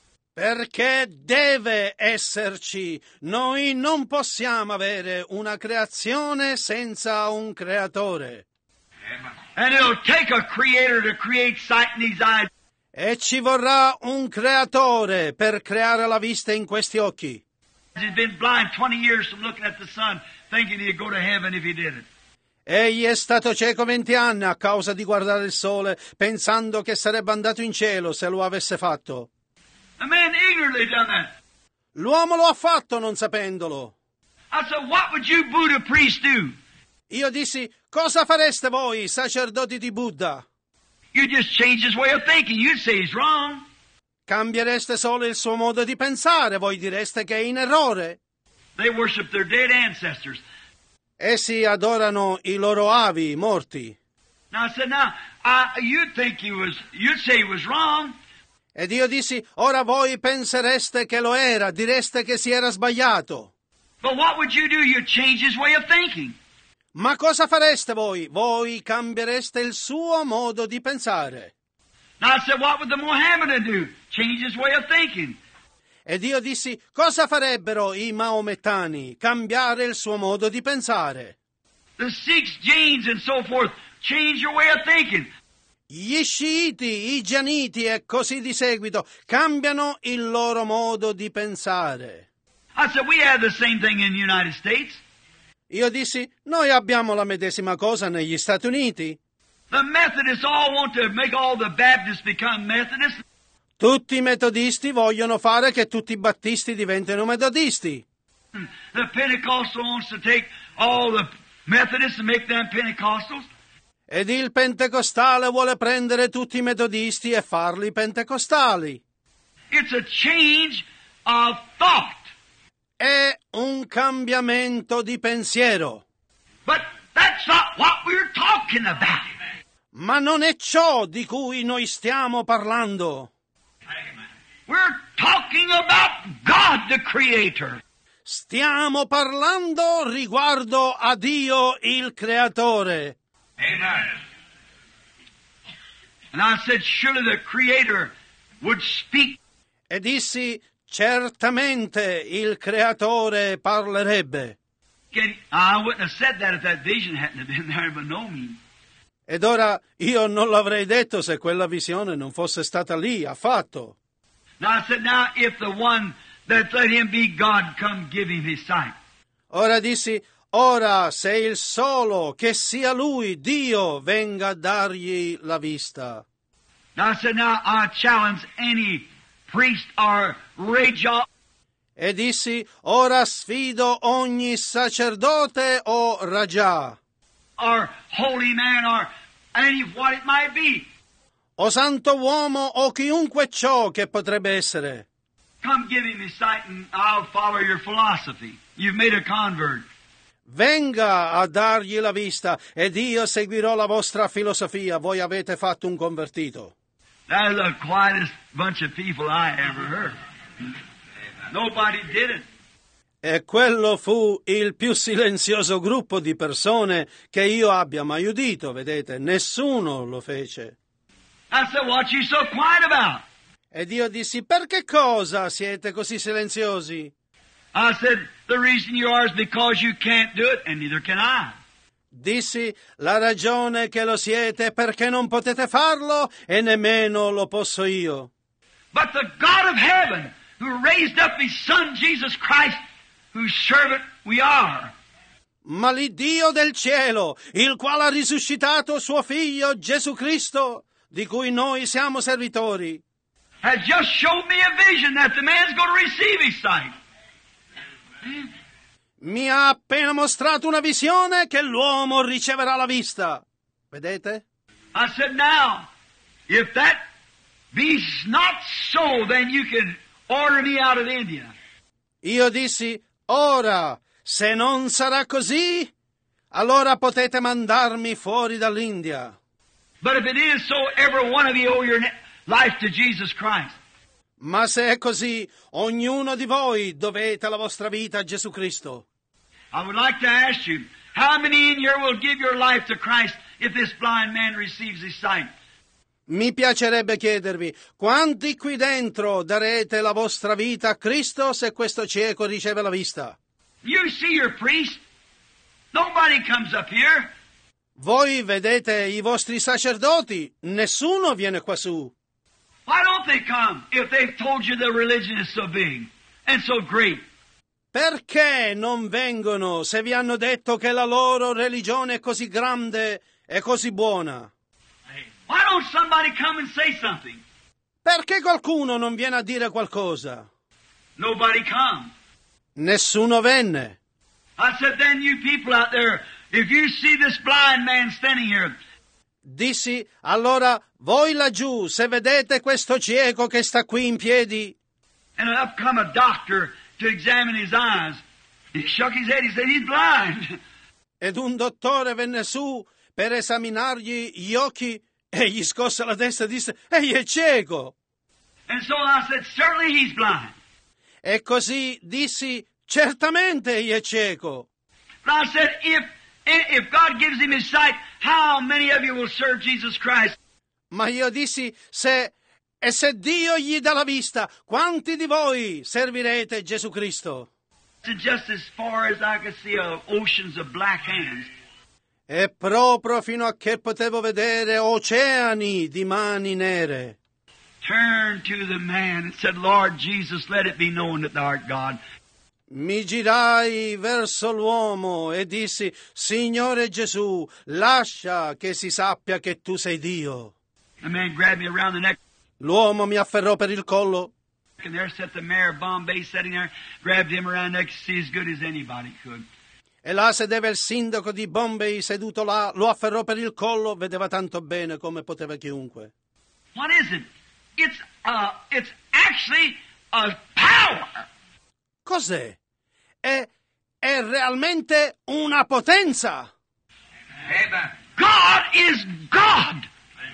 perché deve esserci. Noi non possiamo avere una creazione senza un creatore. And it'll take a creator to create sight in these eyes. E ci vorrà un creatore per creare la vista in questi occhi. He's been blind twenty years from looking at the sun, thinking he'd go to heaven if he did it. Egli è stato cieco venti anni a causa di guardare il sole, pensando che sarebbe andato in cielo se lo avesse fatto. A man ignorantly done that. L'uomo lo ha fatto non sapendolo. I said, what would you Buddha priests do? Io dissi, cosa fareste voi, sacerdoti di Buddha? You just change his way of thinking. You'd say he's wrong. Cambiereste solo il suo modo di pensare, voi direste che è in errore. They worship their dead ancestors. Essi adorano i loro avi morti. Now I said, now, uh, you'd think he was, you'd say he was wrong. Ed io dissi, ora voi pensereste che lo era, direste che si era sbagliato. But what would you do? You'd change his way of thinking. Ma cosa fareste voi? Voi cambiereste il suo modo di pensare. Now I said, what would the Mohammedan do? Change his way of thinking. Ed io dissi, cosa farebbero i maomettani? Cambiare il suo modo di pensare. The Sikhs, Jains, and so forth, change your way of thinking. Gli sciiti, i gianiti e così di seguito cambiano il loro modo di pensare. I said, we have the same thing in the United States. Io dissi, noi abbiamo la medesima cosa negli Stati Uniti. The Methodists all want to make all the Baptists become Methodists. Tutti i metodisti vogliono fare che tutti i battisti diventino metodisti. The Pentecostal wants to take all the Methodists and make them Pentecostals. Ed il pentecostale vuole prendere tutti i metodisti e farli pentecostali. It's a change of thought. È un cambiamento di pensiero. But that's not what we're talking about. Ma non è ciò di cui noi stiamo parlando. We're talking about God, the Creator. Stiamo parlando riguardo a Dio, il Creatore. Amen. And I said, surely the Creator would speak. E dissi, certamente il Creatore parlerebbe. I wouldn't have said that if that vision hadn't been there, but no means. Ed ora io non l'avrei detto se quella visione non fosse stata lì, affatto. Now I said, now if the one that let him be God come give him his sight. Ora dissi, ora se il solo che sia lui, Dio, venga a dargli la vista. Now I said, now I challenge any priest or raja. E dissi, ora sfido ogni sacerdote o raja. Or holy man or any what it might be. O santo uomo o chiunque ciò che potrebbe essere. Come give him his sight and I'll follow your philosophy. You've made a convert. Venga a dargli la vista ed io seguirò la vostra filosofia. Voi avete fatto un convertito. That is the quietest bunch of people I ever heard. Nobody did it. E quello fu il più silenzioso gruppo di persone che io abbia mai udito, vedete, nessuno lo fece. I said, what you so quiet about? Ed io dissi, perché cosa siete così silenziosi? I said, the reason you are is because you can't do it, and neither can I. Dissi, la ragione che lo siete è perché non potete farlo e nemmeno lo posso io. But the God of heaven, who raised up his Son, Jesus Christ, whose servant we are. Ma l'Iddio del cielo, il quale ha risuscitato suo figlio Gesù Cristo, di cui noi siamo servitori, has just showed me a vision that the man's going to receive his sight. Mi ha appena mostrato una visione che l'uomo riceverà la vista. Vedete? I said, now, if that be not so, then you can order me out of India. Io dissi, ora, se non sarà così, allora potete mandarmi fuori dall'India. But if it is so, every one of you owe your life to Jesus Christ. Ma se è così, ognuno di voi dovete la vostra vita a Gesù Cristo. I would like to ask you, how many in here will give your life to Christ if this blind man receives his sight? Mi piacerebbe chiedervi, quanti qui dentro darete la vostra vita a Cristo se questo cieco riceve la vista? You see your priest. Nobody comes up here. Voi vedete i vostri sacerdoti, nessuno viene qua su. Why don't they come if they've told you the religion is so big and so great? Perché non vengono se vi hanno detto che la loro religione è così grande e così buona? Why don't somebody come and say something? Perché qualcuno non viene a dire qualcosa? Nobody come. Nessuno venne. I said, then you people out there, if you see this blind man standing here, Dissi, allora, voi laggiù, se vedete questo cieco che sta qui in piedi, and up come a doctor to examine his eyes, he shook his head, he said, he's blind. ed un dottore venne su per esaminargli gli occhi e gli scosse la testa e disse, egli è cieco. And so I said, certainly he's blind. E così dissi, certamente egli è cieco. But I said, if if God gives him his sight, how many of you will serve Jesus Christ? Ma io dissi, se e se Dio gli dà la vista, quanti di voi servirete Gesù Cristo? Just as far as I could see uh, oceans of black hands. E proprio fino a che potevo vedere oceani di mani nere. Turned to the man and said, Lord Jesus, let it be known that thou art God. Mi girai verso l'uomo e dissi, Signore Gesù, lascia che si sappia che tu sei Dio. The man grabbed me around the neck, L'uomo mi afferrò per il collo and there sat the mayor of Bombay sitting there, grabbed him around the neck to see as good as anybody could. e là sedeva il sindaco di Bombay seduto là, lo afferrò per il collo, vedeva tanto bene come poteva chiunque. What is it? It's uh, it's actually a power. Cos'è? È, è realmente una potenza. Amen. God is God.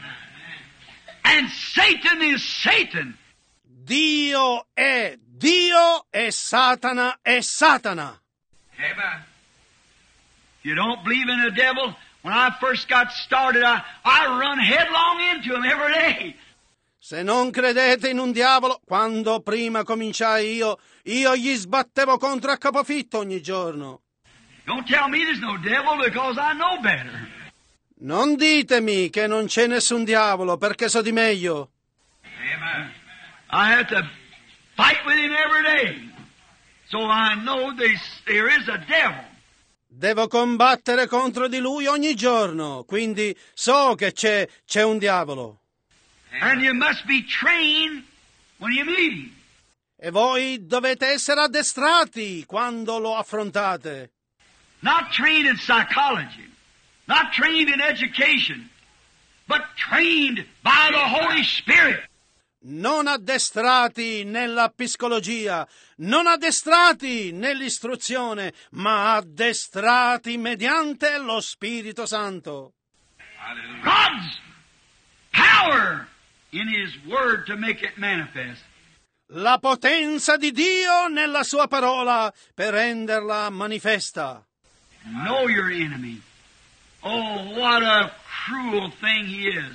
And Satan is Satan. Dio è Dio e Satana è Satana. Amen. You don't believe in the devil? When I first got started, I, I run headlong into him every day. Se non credete in un diavolo, quando prima cominciai io, io gli sbattevo contro a capofitto ogni giorno. Don't tell me there's no devil because I know better. Non ditemi che non c'è nessun diavolo, perché so di meglio. Amen. I have to fight with him every day. So I know there's, there is a devil. Devo combattere contro di lui ogni giorno, quindi so che c'è, c'è un diavolo. And you must be trained when you meet him. E voi dovete essere addestrati quando lo affrontate. Not trained in psychology, not trained in education, but trained by the Holy Spirit. Non addestrati nella psicologia, non addestrati nell'istruzione, ma addestrati mediante lo Spirito Santo. God's power in His Word to make it manifest. La potenza di Dio nella sua parola per renderla manifesta. Know your enemy. Oh, what a cruel thing he is.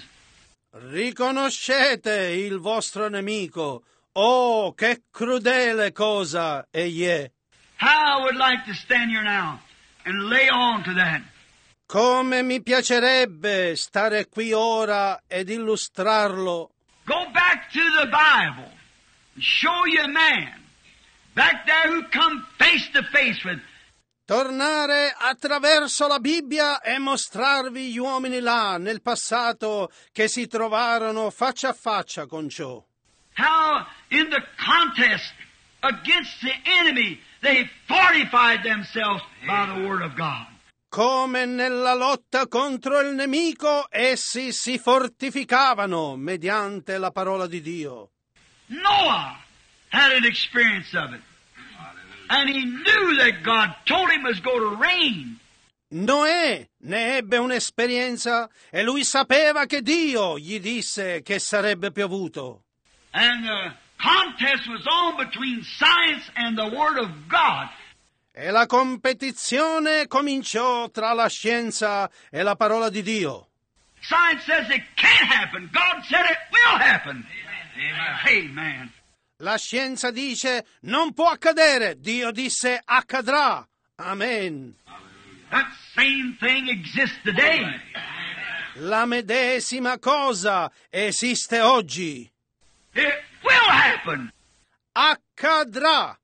Riconoscete il vostro nemico. Oh, che crudele cosa egli è. How I would like to stand here now and lay on to that. Come mi piacerebbe stare qui ora ed illustrarlo. Go back to the Bible. Show you a man back there who come face to face with. Tornare attraverso la Bibbia e mostrarvi gli uomini là nel passato che si trovarono faccia a faccia con ciò. How in the contest against the enemy they fortified themselves by the Word of God. Come nella lotta contro il nemico, essi si fortificavano mediante la parola di Dio. Noah had an experience of it. And he knew that God told him it was going to rain. Noè ne ebbe un'esperienza e lui sapeva che Dio gli disse che sarebbe piovuto. And the contest was on between science and the Word of God. E la competizione cominciò tra la scienza e la parola di Dio. Science says it can't happen. God said it will happen. Amen. Amen. La scienza dice non può accadere. Dio disse accadrà. Amen. That same thing exists today. La medesima cosa esiste oggi. It will happen. Accadrà.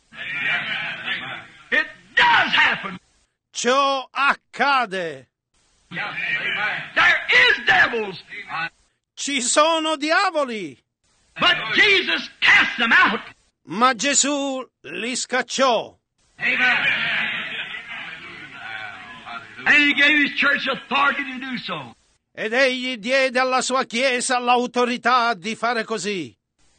It does happen. Ciò accade. There is devils. Ci sono diavoli. But Jesus cast them out. Ma Gesù li scacciò. Amen. And he gave his church authority to do so. Ed egli diede alla sua Chiesa l'autorità di fare così.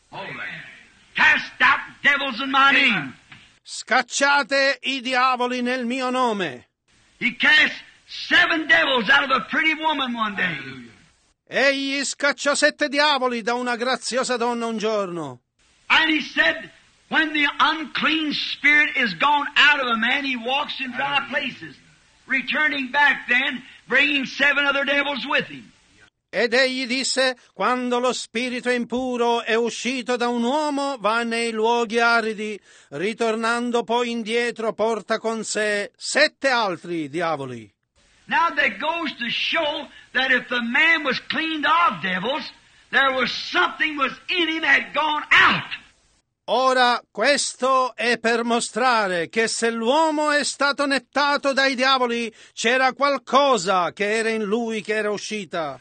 Cast out devils in my name. Scacciate i diavoli nel mio nome. He cast seven devils out of a pretty woman one day. Egli scacciò sette diavoli da una graziosa donna un giorno. And he said, when the unclean spirit is gone out of a man, he walks in dry places, returning back then, bringing seven other devils with him. Ed egli disse, quando lo spirito impuro è uscito da un uomo, va nei luoghi aridi, ritornando poi indietro porta con sé sette altri diavoli. Now that goes to show that if the man was cleaned of devils, there was something was in him that had gone out. Ora, questo è per mostrare che se l'uomo è stato nettato dai diavoli, c'era qualcosa che era in lui che era uscita.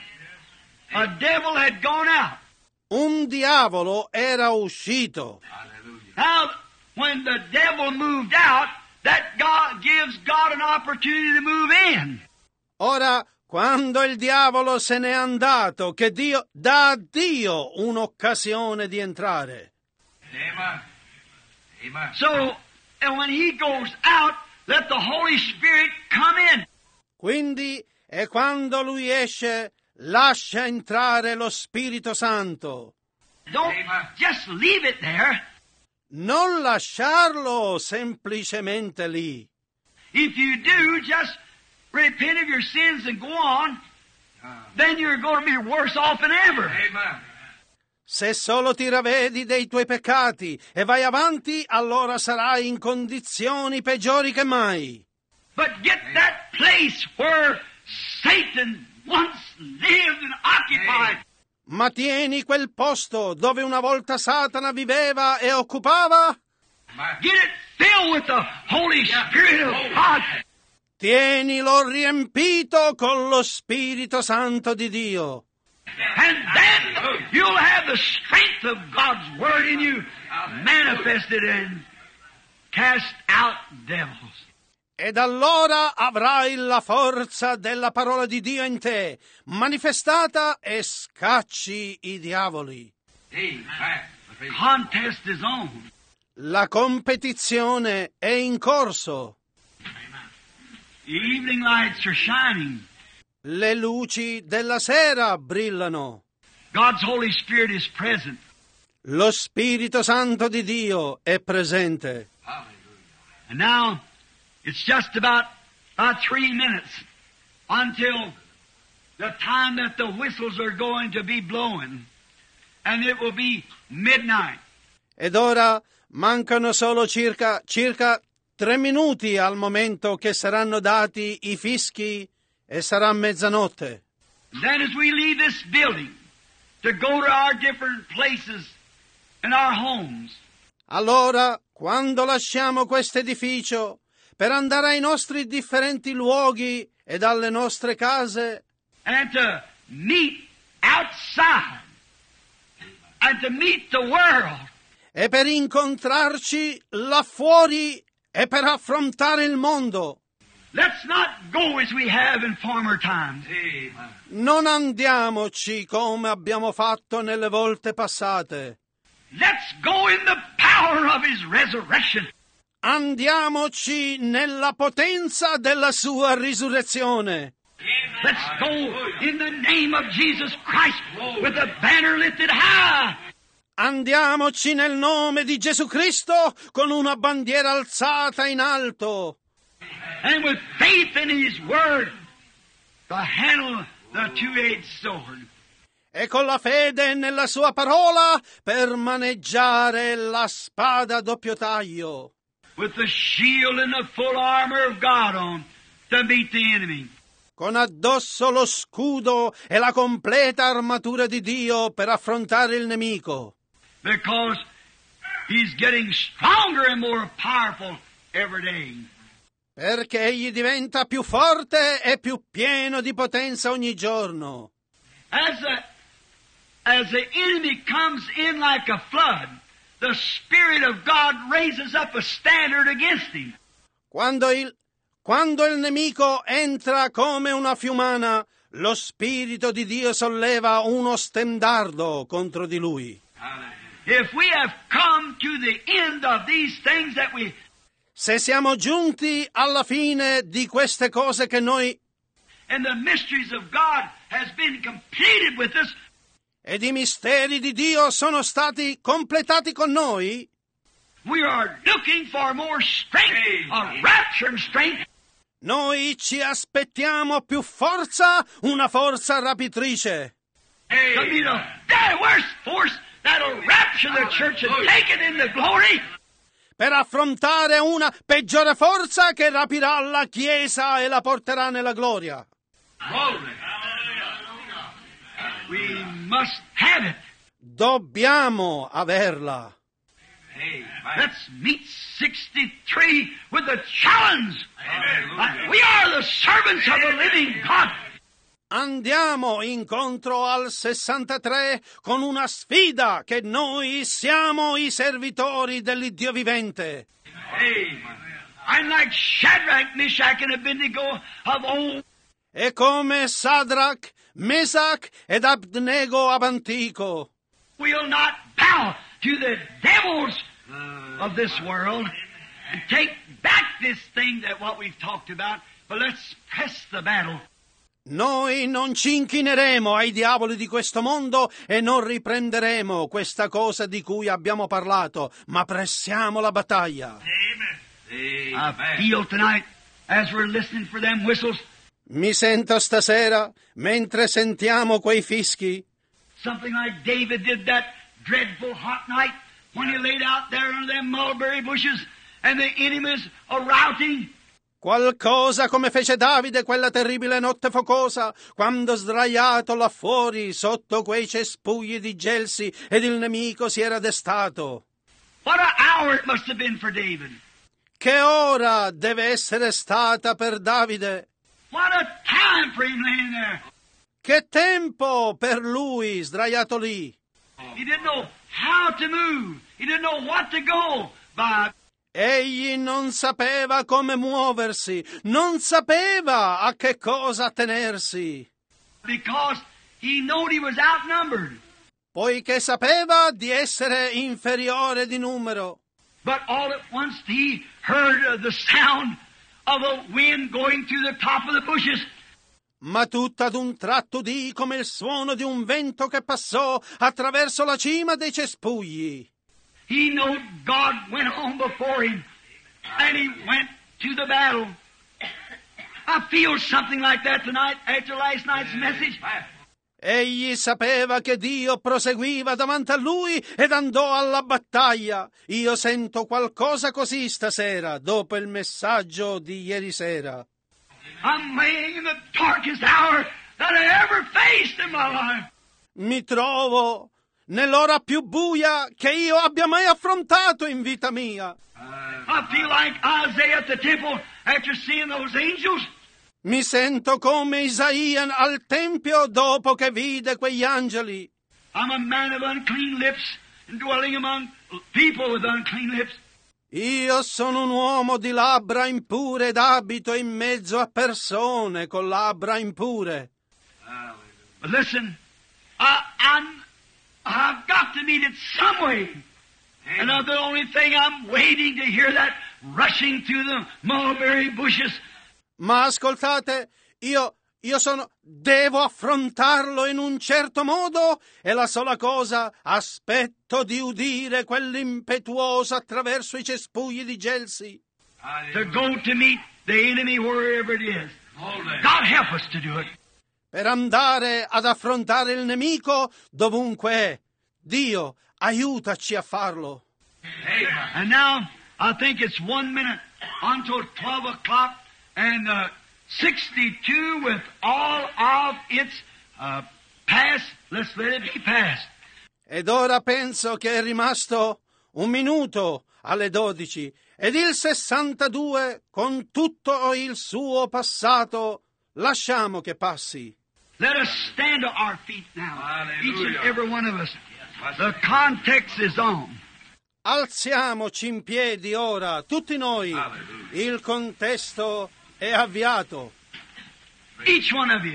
A devil had gone out. Un diavolo era uscito. Now, when the devil moved out, that God gives God an opportunity to move in. Ora, quando il diavolo se n'è andato, che Dio dà a Dio un'occasione di entrare. Amen. Amen. So, and when he goes out, let the Holy Spirit come in. Quindi, e quando lui esce, lascia entrare lo Spirito Santo. Don't just leave it there. Non lasciarlo semplicemente lì. If you do, just repent of your sins and go on, then you're going to be worse off than ever. Amen. Se solo ti ravvedi dei tuoi peccati e vai avanti, allora sarai in condizioni peggiori che mai. But get that place where Satan once lived and occupied. Ma tieni quel posto dove una volta Satana viveva e occupava. Get it filled with the Holy Spirit of God. Tienilo riempito con lo Spirito Santo di Dio. And then you'll have the strength of God's Word in you manifested and cast out devils. Ed allora avrai la forza della parola di Dio in te, manifestata, e scacci i diavoli. The contest is on. La competizione è in corso. The evening lights are shining. Le luci della sera brillano. God's Holy Spirit is present. Lo Spirito Santo di Dio è presente. And now it's just about uh, three minutes until the time that the whistles are going to be blowing, and it will be midnight. Ed ora mancano solo circa, circa tre minuti al momento che saranno dati i fischi e sarà mezzanotte. And then as we leave this building to go to our different places in our homes, allora, quando lasciamo questo edificio per andare ai nostri differenti luoghi e alle nostre case, and to meet outside, and to meet the world, e per incontrarci là fuori e per affrontare il mondo. Let's not go as we have in former times. Non andiamoci come abbiamo fatto nelle volte passate. Let's go in the power of His resurrection. Andiamoci nella potenza della sua risurrezione. Let's go in the name of Jesus Christ with the banner lifted high. Andiamoci nel nome di Gesù Cristo con una bandiera alzata in alto. And with faith in His word to handle the two-edged sword. E con la fede nella sua parola per maneggiare la spada a doppio taglio. With the shield and the full armor of God on to meet the enemy. Con addosso lo scudo e la completa armatura di Dio per affrontare il nemico. Because He's getting stronger and more powerful every day. Perché egli diventa più forte e più pieno di potenza ogni giorno. As the, as the enemy comes in like a flood, the Spirit of God raises up a standard against him. Quando il, quando il nemico entra come una fiumana, lo Spirito di Dio solleva uno stendardo contro di lui. If we have come to the end of these things that we Se siamo giunti alla fine di queste cose che noi and the mysteries of God has been completed with us, ed i misteri di Dio sono stati completati con noi, we are looking for more strength, a rapture and strength. noi ci aspettiamo più forza, una forza rapitrice. To be the very worst force that'll rapture the church and take it into glory. Per affrontare una peggiore forza che rapirà la Chiesa e la porterà nella gloria. We must have it. Dobbiamo averla. Let's meet sixty-three with a challenge. Uh, We are the servants of the living God. Andiamo incontro al sessantatré con una sfida che noi siamo i servitori dell'Iddio vivente. I'm like Shadrach, Meshach, and Abednego of old. E come Sadrach, Mesach ed Abednego ab antico. We'll not bow to the devils of this world and take back this thing that what we've talked about, but let's press the battle. Noi non ci inchineremo ai diavoli di questo mondo e non riprenderemo questa cosa di cui abbiamo parlato, ma pressiamo la battaglia. I feel tonight, as we're listening for them whistles, Mi sento stasera, mentre sentiamo quei fischi, something like David did that dreadful hot night when he laid out there under them mulberry bushes and the enemies are routing. qualcosa come fece Davide quella terribile notte focosa, quando sdraiato là fuori sotto quei cespugli di gelsi ed il nemico si era destato. What an hour it must have been for David. Che ora deve essere stata per Davide? What a time for him laying there. Che tempo per lui sdraiato lì! He didn't know how to move. He didn't know what to go by. Egli non sapeva come muoversi, non sapeva a che cosa attenersi, Because he knew he was outnumbered. poiché sapeva di essere inferiore di numero. But all at once he heard uh, the sound of a wind going through the top of the bushes. Ma tutto ad un tratto udì come il suono di un vento che passò attraverso la cima dei cespugli. He knew God went on before him, and he went to the battle. I feel something like that tonight after last night's message. Egli sapeva che Dio proseguiva davanti a lui ed andò alla battaglia. Io sento qualcosa così stasera, dopo il messaggio di ieri sera. I'm laying in the darkest hour that I ever faced in my life. Mi trovo nell'ora più buia che io abbia mai affrontato in vita mia. I feel like Isaiah at the temple after seeing those angels. Mi sento come Isaia al tempio dopo che vide quegli angeli. I'm a man of unclean lips, and dwelling among people with unclean lips. Io sono un uomo di labbra impure ed abito in mezzo a persone con labbra impure. But listen, I, I'm, I've got to meet it some way. And uh, the only thing I'm waiting to hear that rushing through the mulberry bushes. Ma ascoltate, io, io sono, devo affrontarlo in un certo modo e la sola cosa, aspetto di udire quell'impetuoso attraverso i cespugli di gelsi. To go to meet the enemy wherever it is. God help us to do it. Per andare ad affrontare il nemico dovunque è. Dio, aiutaci a farlo. And now, I think it's one minute until twelve o'clock and uh, sixty-two with all of its uh, past. Let's let it be past. Ed ora penso che è rimasto un minuto alle dodici ed il sessantadue con tutto il suo passato lasciamo che passi. Let us stand to our feet now, each and every one of us. The context is on. Alziamoci in piedi ora, tutti noi. Il contesto è avviato. Each one of you.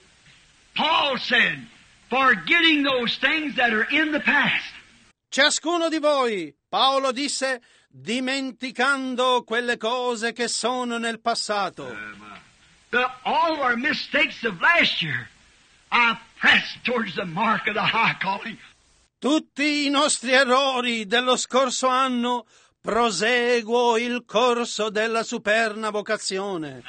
Paul said, forgetting those things that are in the past. Ciascuno di voi, Paolo disse, dimenticando quelle cose che sono nel passato. The, all of our mistakes of last year, I press towards the mark of the high calling. Tutti i nostri errori dello scorso anno, proseguo il corso della superna vocazione.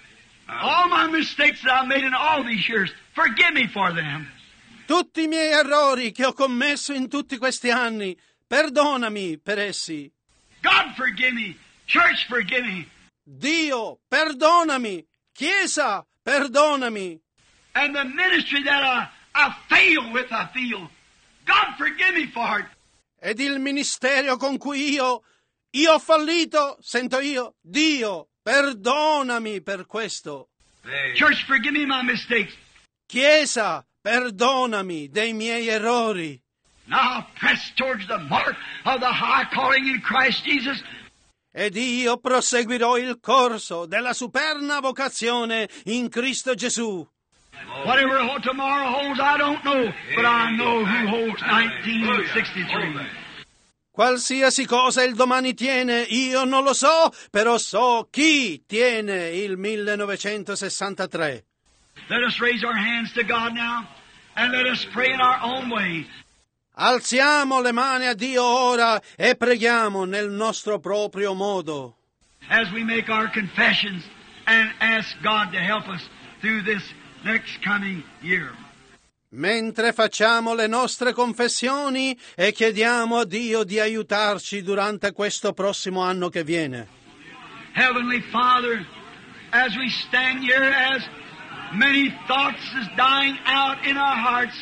All my mistakes that I made in all these years, forgive me for them. Tutti i miei errori che ho commesso in tutti questi anni, perdonami per essi. God forgive me. Church forgive me. Dio, perdonami. Chiesa, perdonami. And the ministry that I, I fail with, I feel. God forgive me for it. Ed il ministero con cui io, io ho fallito, sento io, Dio, perdonami per questo. Hey. Church, forgive me my mistakes. Chiesa, perdonami dei miei errori. Now press towards the mark of the high calling in Christ Jesus. Ed io proseguirò il corso della superna vocazione in Cristo Gesù. Whatever tomorrow holds, I don't know, but I know who holds nineteen sixty-three. Qualsiasi cosa il domani tiene, io non lo so, però so chi tiene il millenovecentosessantatré. Let us raise our hands to God now, and let us pray in our own way. Alziamo le mani a Dio ora e preghiamo nel nostro proprio modo. As we make our confessions and ask God to help us through this next coming year. Mentre facciamo le nostre confessioni e chiediamo a Dio di aiutarci durante questo prossimo anno che viene. Heavenly Father, as we stand here, as many thoughts is dying out in our hearts,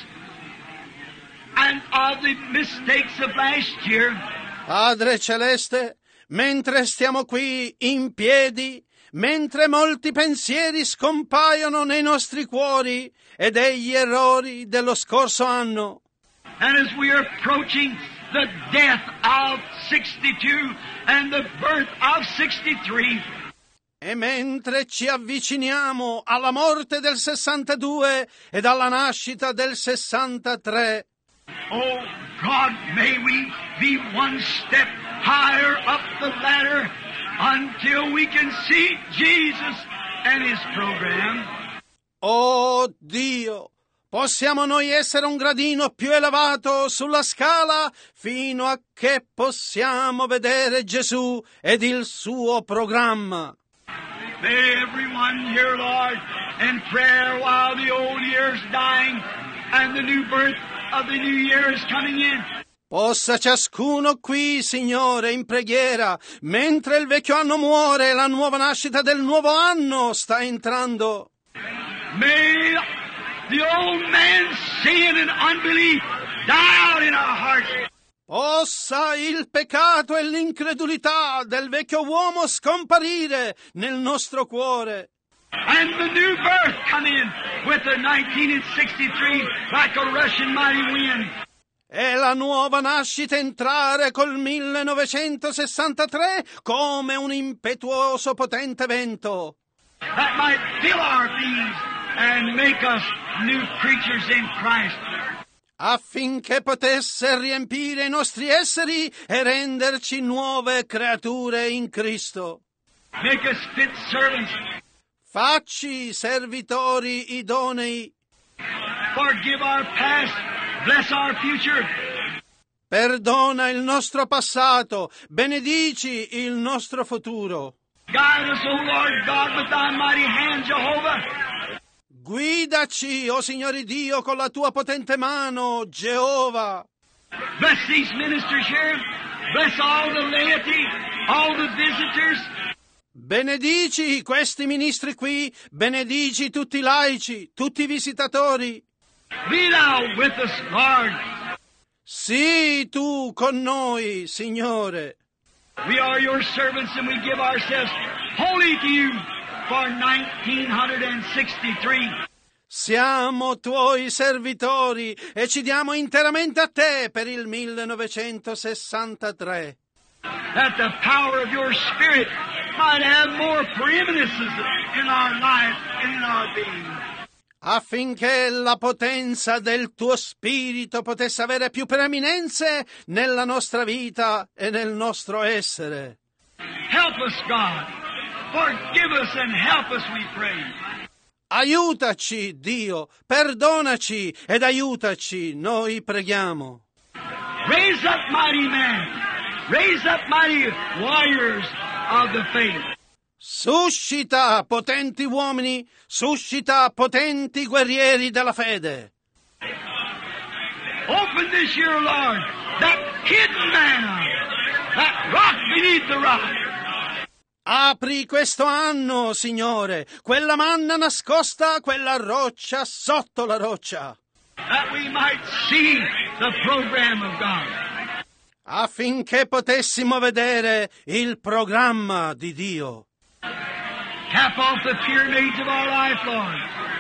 and of the mistakes of last year. Padre Celeste, mentre stiamo qui in piedi, mentre molti pensieri scompaiono nei nostri cuori e degli errori dello scorso anno. And as we are approaching the death of sixty-two and the birth of sixty-three. E mentre ci avviciniamo alla morte del sessantadue ed alla nascita del sessantatré. Oh God, may we be one step higher up the ladder until we can see Jesus and His program. Oh Dio, possiamo noi essere un gradino più elevato sulla scala fino a che possiamo vedere Gesù ed il suo programma. May everyone here, Lord, in prayer while the old year is dying and the new birth of the new year is coming in. Possa ciascuno qui, Signore, in preghiera, mentre il vecchio anno muore e la nuova nascita del nuovo anno sta entrando. May the old man's sin and unbelief die out in our hearts. Possa il peccato e l'incredulità del vecchio uomo scomparire nel nostro cuore. And the new birth come in with the nineteen sixty-three like a rushing mighty wind. e la nuova nascita entrare col millenovecentosessantatré come un impetuoso potente vento. That might fill our beings and make us new creatures in Christ. Affinché potesse riempire i nostri esseri e renderci nuove creature in Cristo. Make us fit servants. Facci servitori idonei. Forgive our past. Bless our future. Perdona il nostro passato. Benedici il nostro futuro. Guide us, O Lord God, with thy mighty hand, Jehovah. Guidaci, o Signore Dio, con la tua potente mano, Geova. Bless these ministers here. Bless all the laity, all the visitors. Benedici questi ministri qui, benedici tutti i laici, tutti i visitatori. Be thou with us, Lord. Sii tu con noi, Signore. We are your servants and we give ourselves wholly to you for nineteen sixty-three. Siamo tuoi servitori e ci diamo interamente a te per il millenovecentosessantatré. That the power of your Spirit might have more preeminences in our life and in our being. Affinché la potenza del tuo spirito potesse avere più preeminenze nella nostra vita e nel nostro essere. Help us, God. Forgive us and help us, we pray. Aiutaci, Dio, perdonaci ed aiutaci, noi preghiamo. Raise up mighty men. Raise up mighty warriors of the faith. Suscita potenti uomini, suscita potenti guerrieri della fede. Open this year, Lord, that hidden manna, that rock beneath the rock. Apri questo anno, Signore, quella manna nascosta, quella roccia sotto la roccia. That we might see the program of God. Affinché potessimo vedere il programma di Dio. Cap off the pyramids of our life, Lord.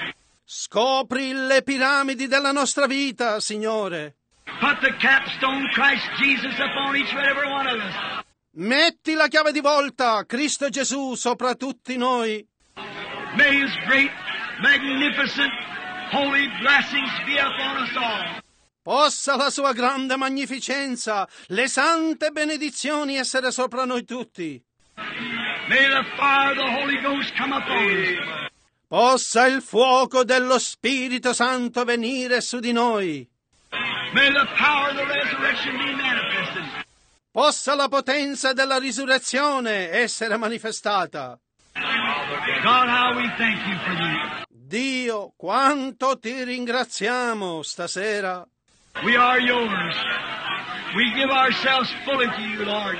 Scopri le piramidi della nostra vita, Signore. Put the capstone Christ Jesus upon each and every one of us. Metti la chiave di volta, Cristo Gesù, sopra tutti noi. May His great, magnificent, holy blessings be upon us all. Possa la sua grande magnificenza, le sante benedizioni essere sopra noi tutti. May the fire of the Holy Ghost come upon us. Possa il fuoco dello Spirito Santo venire su di noi. May the power of the resurrection be manifested. Possa la potenza della risurrezione essere manifestata. God, how we thank you for these. Dio, quanto ti ringraziamo stasera. We are yours. We give ourselves fully to you, Lord.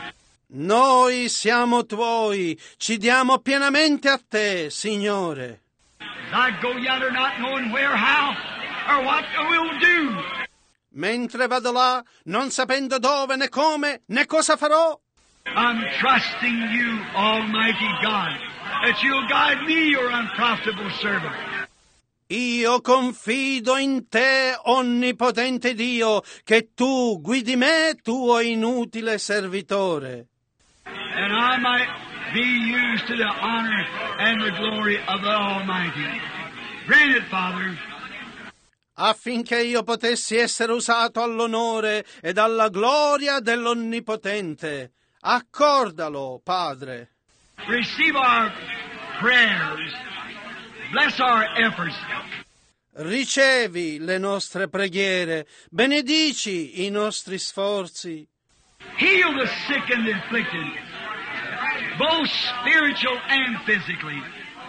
Noi siamo tuoi, ci diamo pienamente a te, Signore. I go yonder not knowing where, how, or what we'll do. Mentre vado là, non sapendo dove, né come, né cosa farò. I'm trusting you, Almighty God, that you'll guide me, your unprofitable servant. Io confido in te, onnipotente Dio, che tu guidi me, tuo inutile servitore. And I might be used to the honor and the glory of the Almighty. Grant it, Father. Affinché io potessi essere usato all'onore ed alla gloria dell'Onnipotente. Accordalo, Padre. Receive our prayers. Bless our efforts. Ricevi le nostre preghiere, benedici i nostri sforzi. Heal the sick and the afflicted, both spiritual and physically.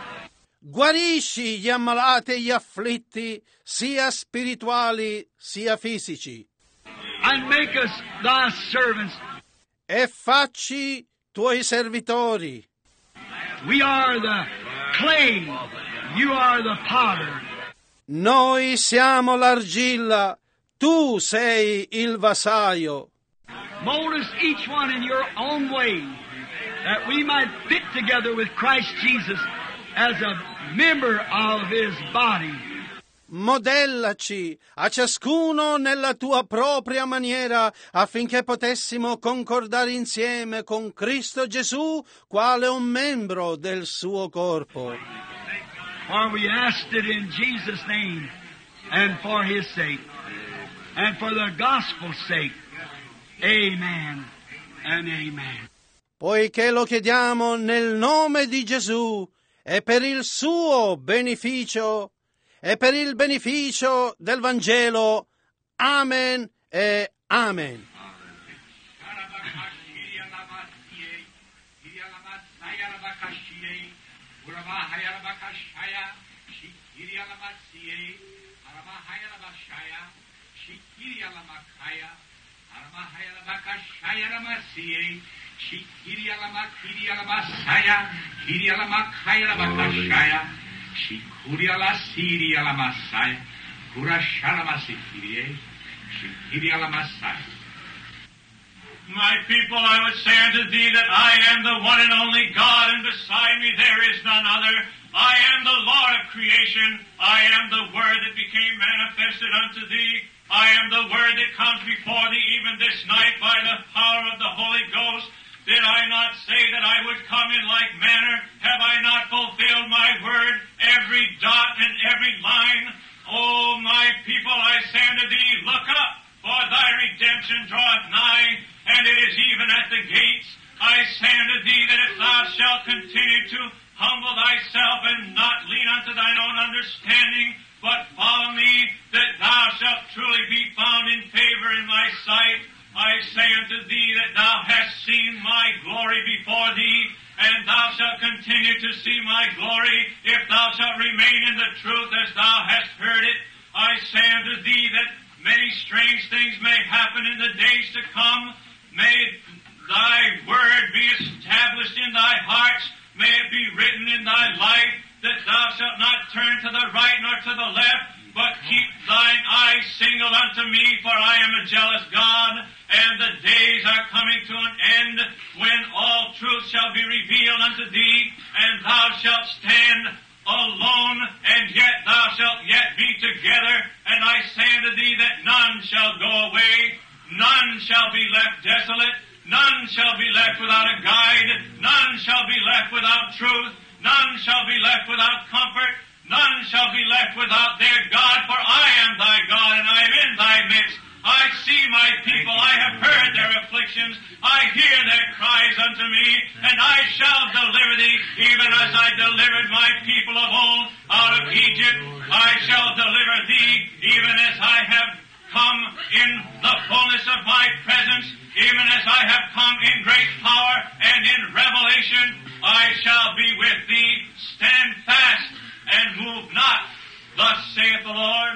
Guarisci gli ammalati e gli afflitti, sia spirituali sia fisici. And make us thy servants. E facci tuoi servitori. We are the clay, you are the potter. Noi siamo l'argilla, tu sei il vassaio. Mold us each one in your own way, that we might fit together with Christ Jesus as a member of His body. modellaci a ciascuno nella tua propria maniera, affinché potessimo concordare insieme con Cristo Gesù, quale un membro del suo corpo. For we asked it in Jesus' name, and for His sake, and for the gospel's sake. Amen and amen. Poiché lo chiediamo nel nome di Gesù e per il suo beneficio e per il beneficio del Vangelo. Amen e amen. Shikiri alamakiri alabasaya, kiri alamakaya alabakashaya, shikuri alasiri alamasaya, kurashalamasikiri, shikiri alamasaya. My people, I would say unto thee that I am the one and only God, and beside me there is none other. I am the Lord of creation. I am the Word that became manifested unto thee. I am the Word that comes before thee even this night by the power of the Holy Ghost. Did I not say that I would come in like manner? Have I not fulfilled my word, every dot and every line? O my people, I say unto thee, look up, for thy redemption draweth nigh, and it is even at the gates. I say unto thee that if thou shalt continue to humble thyself and not lean unto thine own understanding, but follow me, that thou shalt truly be found in favor in my sight. I say unto thee that thou hast seen my glory before thee, and thou shalt continue to see my glory if thou shalt remain in the truth as thou hast heard it. I say unto thee that many strange things may happen in the days to come. May thy word be established in thy hearts. May it be written in thy life, that thou shalt not turn to the right nor to the left, but keep thine eyes single unto me, for I am a jealous God, and the days are coming to an end when all truth shall be revealed unto thee, and thou shalt stand alone, and yet thou shalt yet be together. And I say unto thee that none shall go away, none shall be left desolate, none shall be left without a guide, none shall be left without truth, none shall be left without comfort, none shall be left without their God, for I am thy God, and I am in thy midst. I see my people, I have heard their afflictions, I hear their cries unto me, and I shall deliver thee, even as I delivered my people of old out of Egypt. I shall deliver thee, even as I have come in the fullness of my presence, even as I have come in great power and in revelation. I shall be with thee. Stand fast and move not. Thus saith the Lord.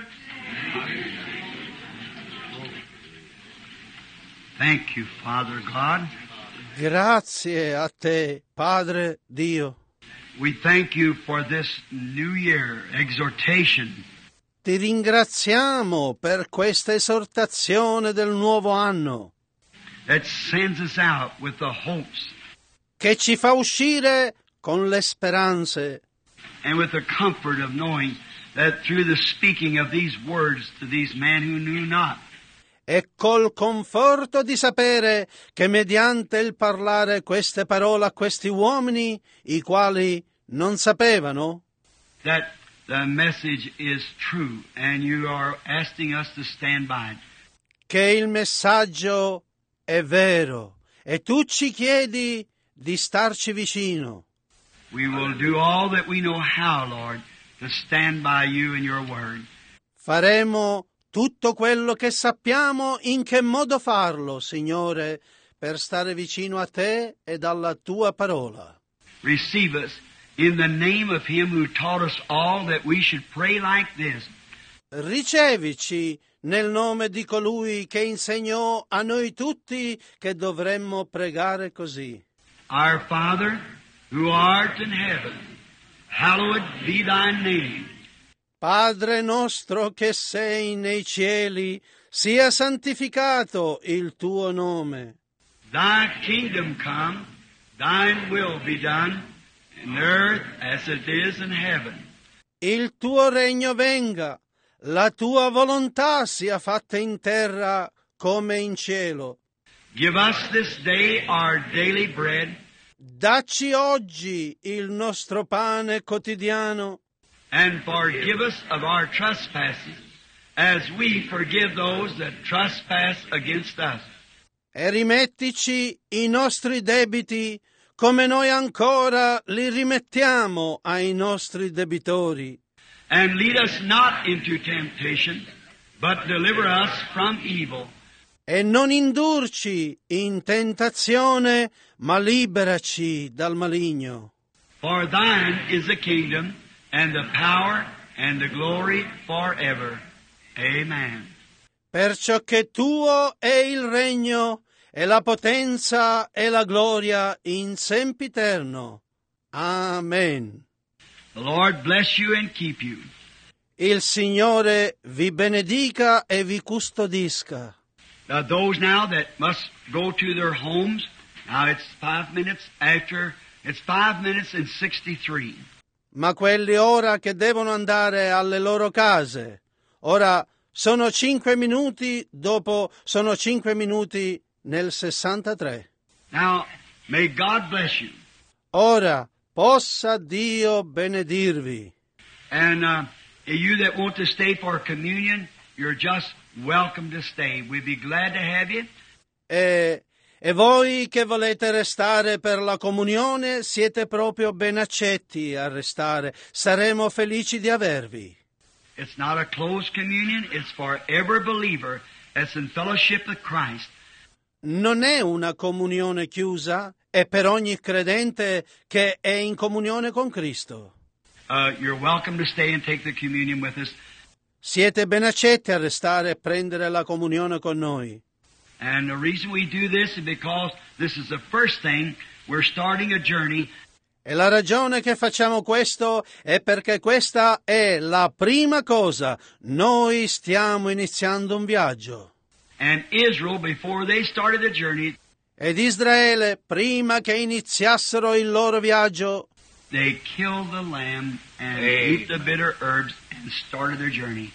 Thank you, Father God. Grazie a te, Padre Dio. We thank you for this new year exhortation. Ti ringraziamo per questa esortazione del nuovo anno, That sends us out with the hopes che ci fa uscire con le speranze and with the comfort of knowing that through the speaking of these words to these men who knew not, e col conforto di sapere che mediante il parlare queste parole a questi uomini, i quali non sapevano, that the message is true and you are asking us to stand by it. che il messaggio è vero e tu ci chiedi di starci vicino. We will do all that we know how, Lord, to stand by you and your word. Faremo tutto quello che sappiamo in che modo farlo, Signore, per stare vicino a te e alla tua parola. Receive us in the name of him who taught us all that we should pray like this. Ricevici nel nome di colui che insegnò a noi tutti che dovremmo pregare così. Our Father, who art in heaven, hallowed be thy name. Padre nostro che sei nei cieli, sia santificato il tuo nome. Thy kingdom come, thine will be done, in earth as it is in heaven. Il tuo regno venga, La tua volontà sia fatta in terra come in cielo. Give us this day our daily bread, Dacci oggi il nostro pane quotidiano and forgive us of our trespasses, as we forgive those that trespass against us. e rimettici i nostri debiti come noi ancora li rimettiamo ai nostri debitori. And lead us not into temptation, but deliver us from evil. E non indurci in tentazione, ma liberaci dal maligno. For thine is the kingdom, and the power, and the glory forever. Amen. Perciò che tuo è il regno, e la potenza e la gloria in sempiterno. Amen. The Lord bless you and keep you. Il Signore vi benedica e vi custodisca. Uh, those now that must go to their homes, now it's five minutes after, it's five minutes and sixty-three. Ma quelli ora che devono andare alle loro case, ora sono cinque minuti dopo, sono cinque minuti nel sessantatré. Now, may God bless you. Ora possa Dio benedirvi. And uh, you that want to stay for communion, you're just welcome to stay. We'd be glad to have you. E, e voi che volete restare per la comunione siete proprio ben accetti a restare. Saremo felici di avervi. It's not a closed communion. It's for every believer that's in fellowship with Christ. Non è una comunione chiusa, è per ogni credente che è in comunione con Cristo. Uh, you're welcome to stay and take the communion with us. Siete ben accetti a restare e prendere la comunione con noi. And the reason we do this is because this is the first thing. We're starting a journey. E la ragione che facciamo questo è perché questa è la prima cosa. Noi stiamo iniziando un viaggio. And Israel, before they started the journey, Ed Israele, prima che iniziassero il loro viaggio, they killed the lamb and ate the bitter herbs and started their journey.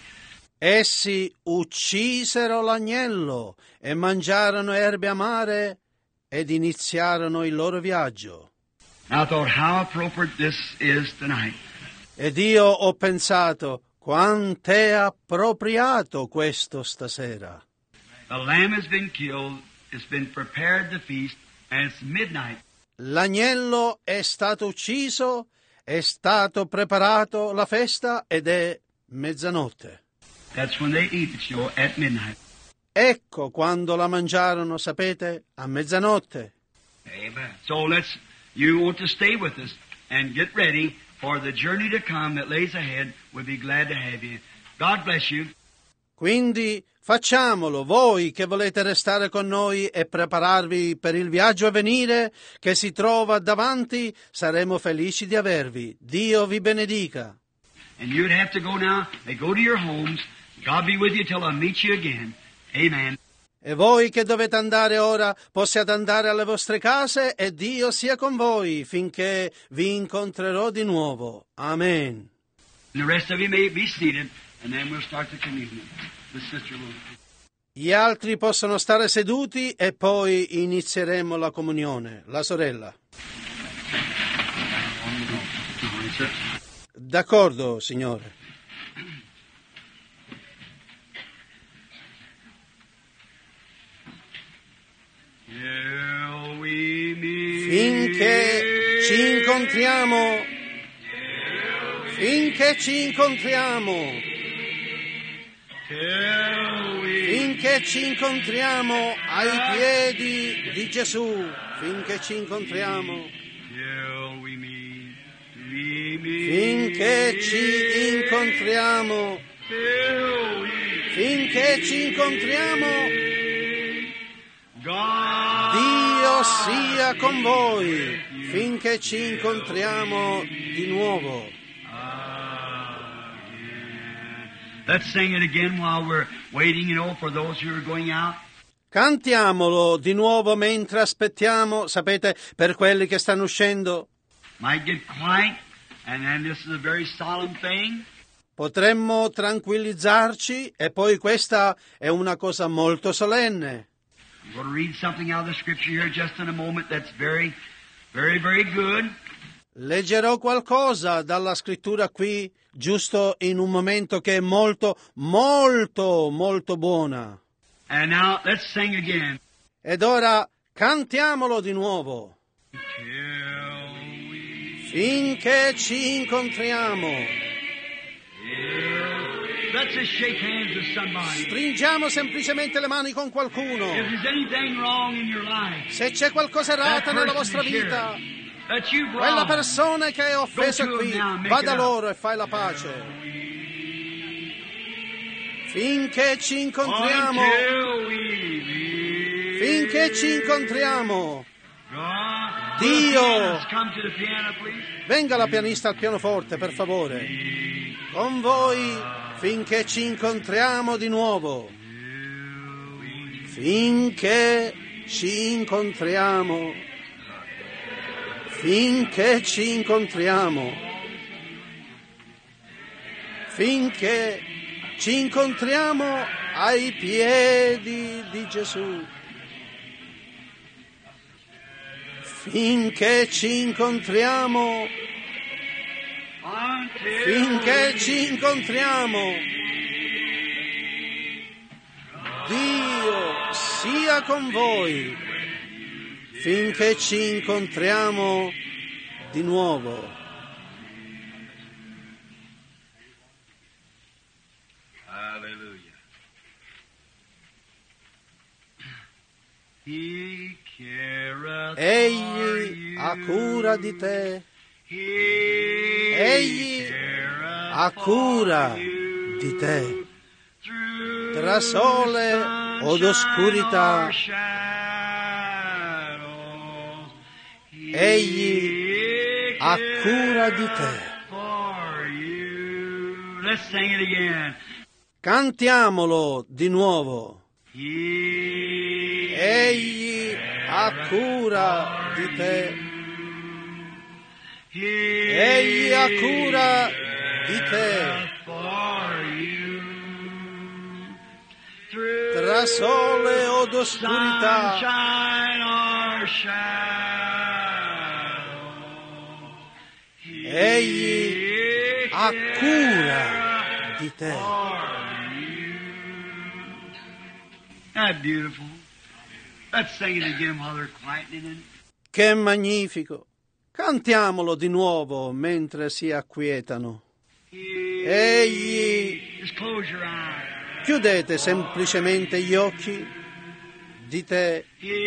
essi uccisero l'agnello e mangiarono erbe amare ed iniziarono il loro viaggio. I thought how appropriate this is tonight. Ed io ho pensato, quant'è appropriato questo stasera. The lamb has been killed, it's been prepared the feast, and it's midnight. L'agnello è stato ucciso, è stato preparato la festa ed è mezzanotte. That's when they eat it, you know, at midnight. Ecco quando la mangiarono, sapete, a mezzanotte. Amen. So let's, you want to stay with us and get ready for the journey to come that lays ahead. We'll be glad to have you. God bless you. Quindi facciamolo, voi che volete restare con noi e prepararvi per il viaggio a venire che si trova davanti, saremo felici di avervi. Dio vi benedica. And you'd have to go now, they go to your homes. God be with you till I meet you again. Amen. E voi che dovete andare ora, possiate andare alle vostre case e Dio sia con voi finché vi incontrerò di nuovo. Amen. And the rest of you may be seated, and then we'll start the communion. The sister will. Gli altri possono stare seduti e poi inizieremo la comunione. La sorella. D'accordo, signore. Till we meet. Finché ci incontriamo, finché ci incontriamo, Till we finché ci incontriamo ai piedi di Gesù, finché ci incontriamo, Till we meet. We meet. finché ci incontriamo, Till we finché ci incontriamo. God. Dio sia con voi finché ci incontriamo di nuovo. Let's sing it again while we're waiting, you know, for those who are going out. Cantiamolo di nuovo mentre aspettiamo, sapete, per quelli che stanno uscendo. Might get quiet, and then this is a very solemn thing. Potremmo tranquillizzarci e poi questa è una cosa molto solenne. I'm going to read something out of the scripture here just in a moment that's very, very, very good. Leggerò qualcosa dalla scrittura qui, giusto in un momento che è molto, molto, molto buona. And now let's sing again. Ed ora cantiamolo di nuovo. Till we Finché ci incontriamo. Let's just shake hands with somebody. Stringiamo semplicemente le mani con qualcuno. If there's anything wrong in your life, Se c'è qualcosa errato nella vostra vita, quella persona che è offesa qui, va da loro e fai la pace. Finché ci incontriamo, finché ci incontriamo, Dio, venga la pianista al pianoforte, per favore, con voi, finché ci incontriamo di nuovo, finché ci incontriamo, finché ci incontriamo, finché ci incontriamo ai piedi di Gesù, finché ci incontriamo, finché ci incontriamo, Dio sia con voi, finché ci incontriamo di nuovo. Hallelujah. He careth Egli ha cura di te, Egli ha cura di te, tra sole od oscurità, Egli ha cura di te. Let's sing it again. Cantiamolo di nuovo. He Egli ha cura di te, Egli ha cura di te, tra sole od oscurità, Egli ha cura di te. That's beautiful. Let's sing it again while they're quietening it. Che magnifico! Cantiamolo di nuovo mentre si acquietano. Egli, Just close your eyes. chiudete semplicemente gli occhi di te.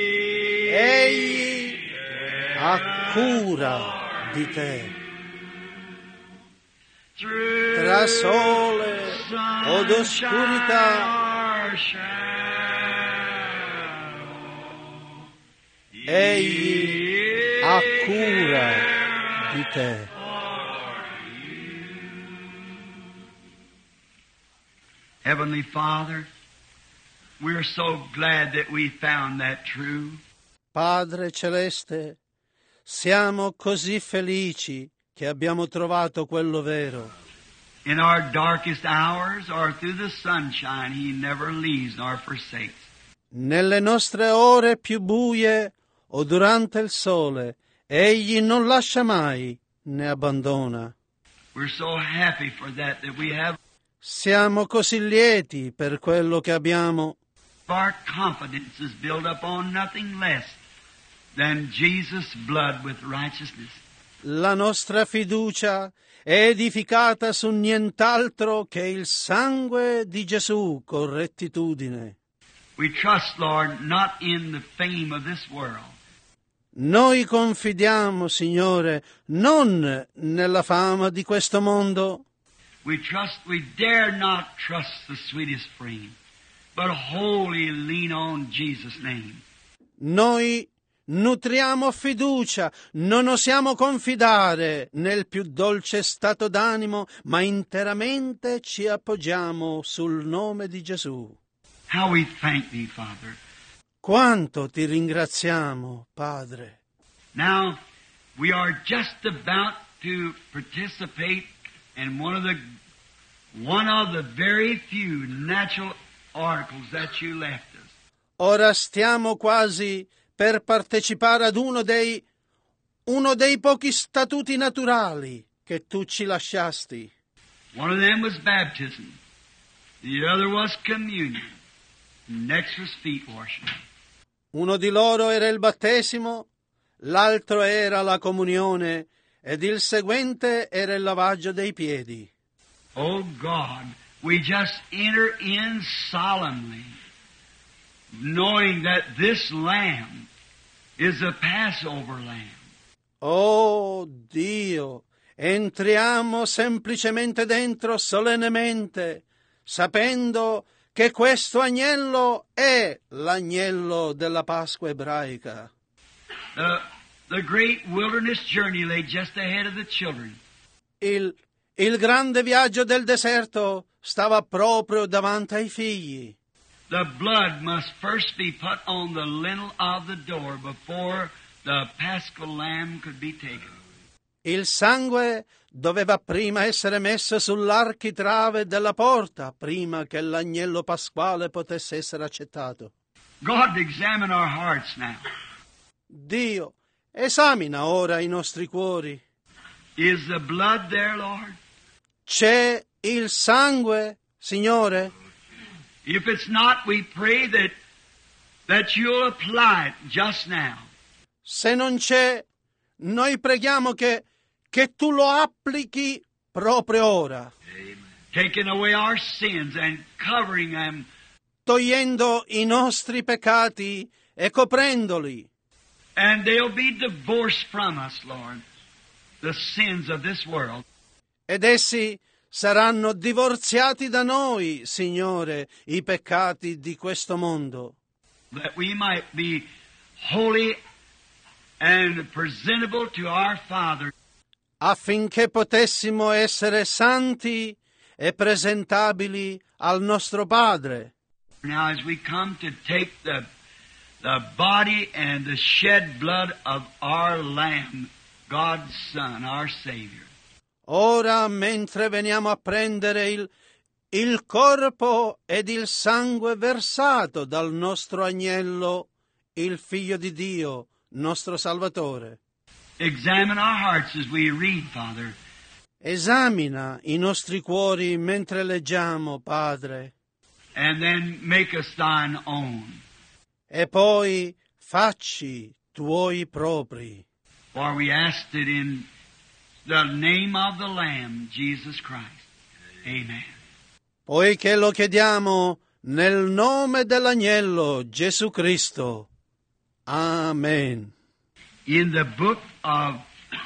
Egli ha cura di te. Tra sole od oscurità, Egli ha cura di te. Heavenly Father, we're so glad that we found that true. Padre Celeste, siamo così felici che abbiamo trovato quello vero. In our darkest hours or through the sunshine, He never leaves nor forsakes. Nelle nostre ore più buie o durante il sole, Egli non lascia mai né abbandona. We're so happy for that, that we have Siamo così lieti per quello che abbiamo. our confidence is built upon nothing less than Jesus' blood with righteousness. La nostra fiducia è edificata su nient'altro che il sangue di Gesù con rettitudine. We trust, Lord, not in the fame of this world, Noi confidiamo, Signore, non nella fama di questo mondo. We trust, we dare not trust the sweetest frame, but wholly lean on Jesus' name. Noi nutriamo fiducia, non osiamo confidare nel più dolce stato d'animo, ma interamente ci appoggiamo sul nome di Gesù. How we thank Thee, Father. Quanto ti ringraziamo, Padre. Now, we are just about to participate in one of the one of the very few natural articles that you left us. Ora stiamo quasi per partecipare ad uno dei, uno dei pochi statuti naturali che tu ci lasciasti. One of them was baptism. The other was communion. Next was feet washing. Uno di loro era il battesimo, l'altro era la comunione ed il seguente era il lavaggio dei piedi. Oh God, we just enter in solemnly, knowing that this lamb is a Passover lamb. Oh Dio, entriamo semplicemente dentro solennemente, sapendo che questo agnello è l'agnello della Pasqua ebraica. The, the great wilderness journey lay just ahead of the children. Il, il grande viaggio del deserto stava proprio davanti ai figli. The blood must first be put on the lintel of the door before the paschal lamb could be taken. Il sangue doveva prima essere messo sull'architrave della porta, prima che l'agnello pasquale potesse essere accettato. God, examine our hearts now. Dio, esamina ora i nostri cuori. Is the blood there, Lord? C'è il sangue, Signore? If it's not, we pray that, that you'll apply it just now. Se non c'è, noi preghiamo che, che tu lo applichi proprio ora. Taking away our sins and covering them. Togliendo i nostri peccati e coprendoli. And they'll be divorced from us, Lord, the sins of this world. Ed essi saranno divorziati da noi, Signore, i peccati di questo mondo. That we might be holy and presentable to our Father. Affinché potessimo essere santi e presentabili al nostro Padre. Now as we come to take the, the body and the shed blood of our Lamb, God's Son, our Savior. Ora, mentre veniamo a prendere il, il corpo ed il sangue versato dal nostro agnello, il Figlio di Dio, nostro Salvatore. Examine our hearts as we read, Father. Esamina i nostri cuori mentre leggiamo, Padre. And then make us thine own. E poi facci tuoi propri. For we asked it in the name of the Lamb, Jesus Christ. Amen. Poiché lo chiediamo nel nome dell'agnello Gesù Cristo. Amen. In the book of,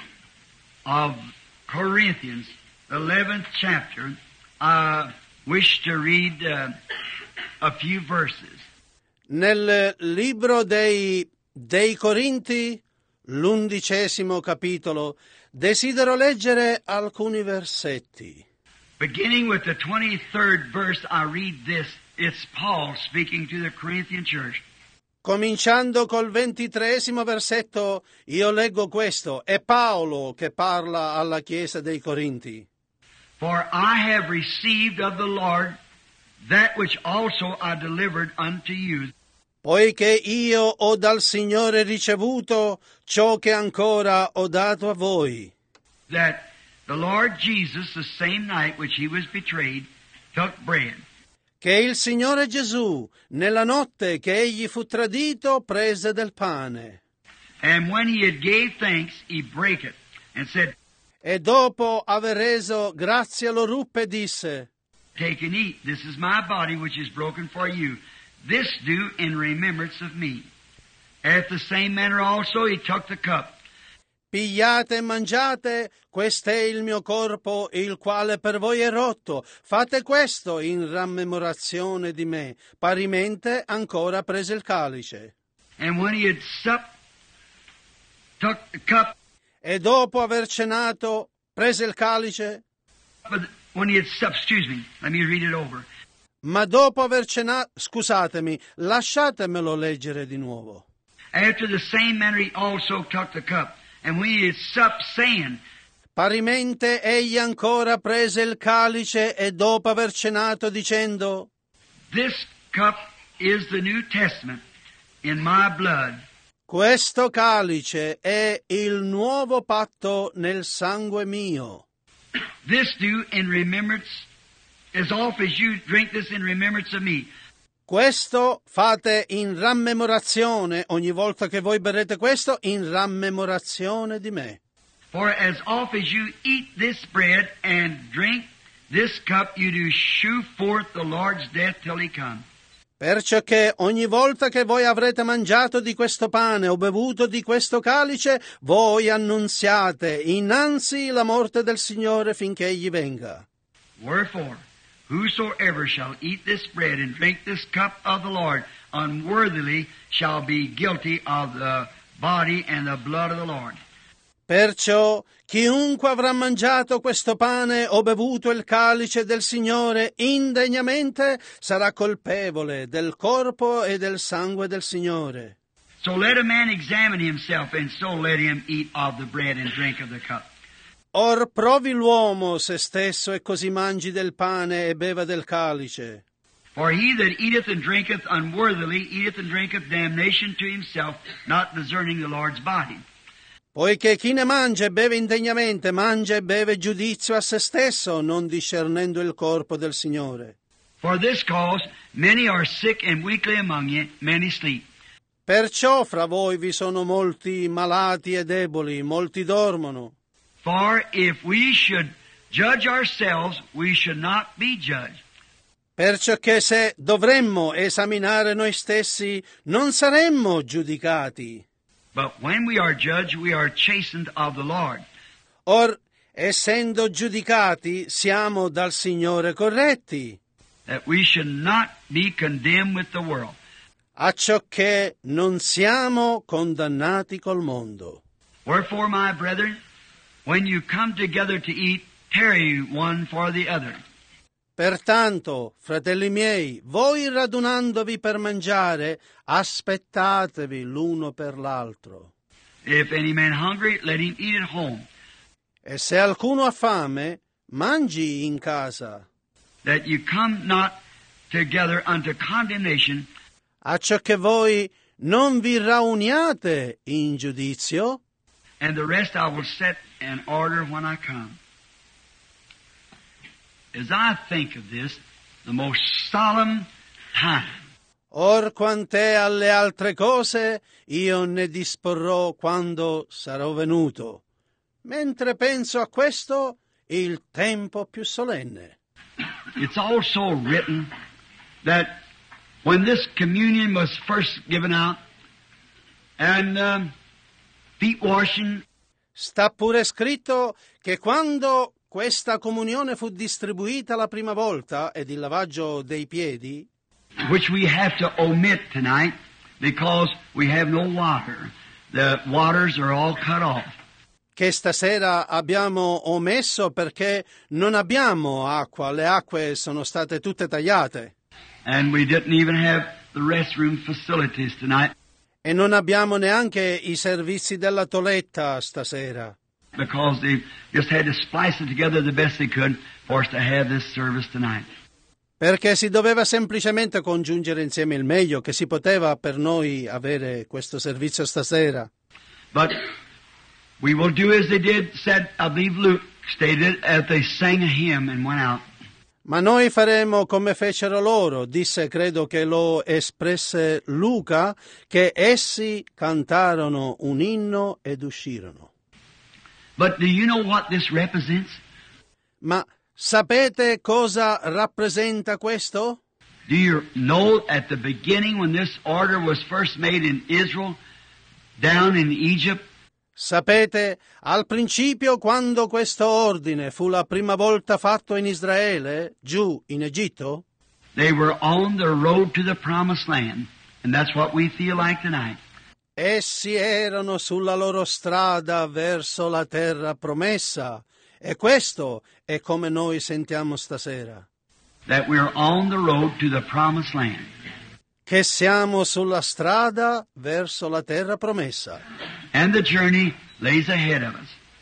of Corinthians, the eleventh chapter, I wish to read uh, a few verses. Nel libro dei, dei Corinti, l'undicesimo capitolo, desidero leggere alcuni versetti. Beginning with the twenty-third verse, I read this. It's Paul speaking to the Corinthian church. Cominciando col ventitreesimo versetto, io leggo questo. È Paolo che parla alla Chiesa dei Corinti. For I have received of the Lord that which also I delivered unto you. Poiché io ho dal Signore ricevuto ciò che ancora ho dato a voi. That the Lord Jesus, the same night which he was betrayed, took bread. Che il Signore Gesù, nella notte che egli fu tradito, prese del pane. And when he had gave thanks, he brake it, and said, E dopo aver reso grazie lo ruppe e disse, Take and eat, this is my body which is broken for you. This do in remembrance of me. At the same manner also he took the cup. Pigliate e mangiate, questo è il mio corpo, il quale per voi è rotto. Fate questo in rammemorazione di me. Parimente ancora prese il calice. And when he had supped, took the cup. E dopo aver cenato, prese il calice. But when he had supped, excuse me, let me read it over. Ma dopo aver cenato, scusatemi, lasciatemelo leggere di nuovo. After the same manner he also took the cup. And when he had supped, saying, Parimente egli ancora prese il calice e dopo aver cenato dicendo: This cup is the New Testament in my blood. Questo calice è il nuovo patto nel sangue mio. This do in remembrance, as oft as you drink this in remembrance of me. Questo fate in rammemorazione, ogni volta che voi berrete questo, in rammemorazione di me. For as oft as you eat this bread and drink this cup, you do shew forth the Lord's death till he come. Perciò che ogni volta che voi avrete mangiato di questo pane o bevuto di questo calice, voi annunziate innanzi la morte del Signore finché egli venga. Wherefore, whosoever shall eat this bread and drink this cup of the Lord unworthily shall be guilty of the body and the blood of the Lord. Perciò chiunque avrà mangiato questo pane o bevuto il calice del Signore indegnamente sarà colpevole del corpo e del sangue del Signore. So let a man examine himself, and so let him eat of the bread and drink of the cup. Or provi l'uomo se stesso e così mangi del pane e beva del calice. For he that eateth and drinketh unworthily eateth and drinketh damnation to himself, not discerning the Lord's body. Poiché chi ne mangia e beve indegnamente mangia e beve giudizio a se stesso, non discernendo il corpo del Signore. For this cause many are sick and weakly among you, many sleep. Perciò fra voi vi sono molti malati e deboli, molti dormono. For if we should judge ourselves, we should not be judged. Perciò che se dovremmo esaminare noi stessi, non saremmo giudicati. But when we are judged, we are chastened of the Lord. Or, essendo giudicati, siamo dal Signore corretti, That we should not be condemned with the world. acciò che non siamo condannati col mondo. Wherefore, my brethren, when you come together to eat, tarry one for the other. Pertanto, fratelli miei, voi radunandovi per mangiare, aspettatevi l'uno per l'altro. If any man hungry, let him eat at home, E se alcuno ha fame, mangi in casa, that you come not together unto condemnation, acciò che voi non vi rauniate in giudizio, and the rest I will set in order when I come. As I think of this, the most solemn time, or quant'è alle altre cose, io ne disporrò quando sarò venuto. Mentre penso a questo, il tempo più solenne. it's also written that when this communion was first given out, and um, feet washing, Sta pure scritto che quando questa comunione fu distribuita la prima volta ed il lavaggio dei piedi, which we have to omit tonight because we have no water. The waters are all cut off. che stasera abbiamo omesso perché non abbiamo acqua, le acque sono state tutte tagliate. And we didn't even have the restroom facilities tonight E non abbiamo neanche i servizi della toeletta stasera, because they just had to splice it together the best they could for us to have this service tonight. perché si doveva semplicemente congiungere insieme il meglio che si poteva per noi avere questo servizio stasera. But we will do as they did, said, I believe Luke stated, as they sang a hymn and went out. Ma noi faremo come fecero loro, disse, credo che lo espresse Luca, che essi cantarono un inno ed uscirono. But do you know what this represents? Ma sapete cosa rappresenta questo? Do you know at the beginning when this order was first made in Israel, down in Egypt, Sapete, al principio, quando questo ordine fu la prima volta fatto in Israele, giù in Egitto, they were on the road to the promised land. And that's what we feel like tonight. essi erano sulla loro strada verso la terra promessa, e questo è come noi sentiamo stasera, That we're on the road to the promised land. che siamo sulla strada verso la terra promessa, And the journey lays ahead of us.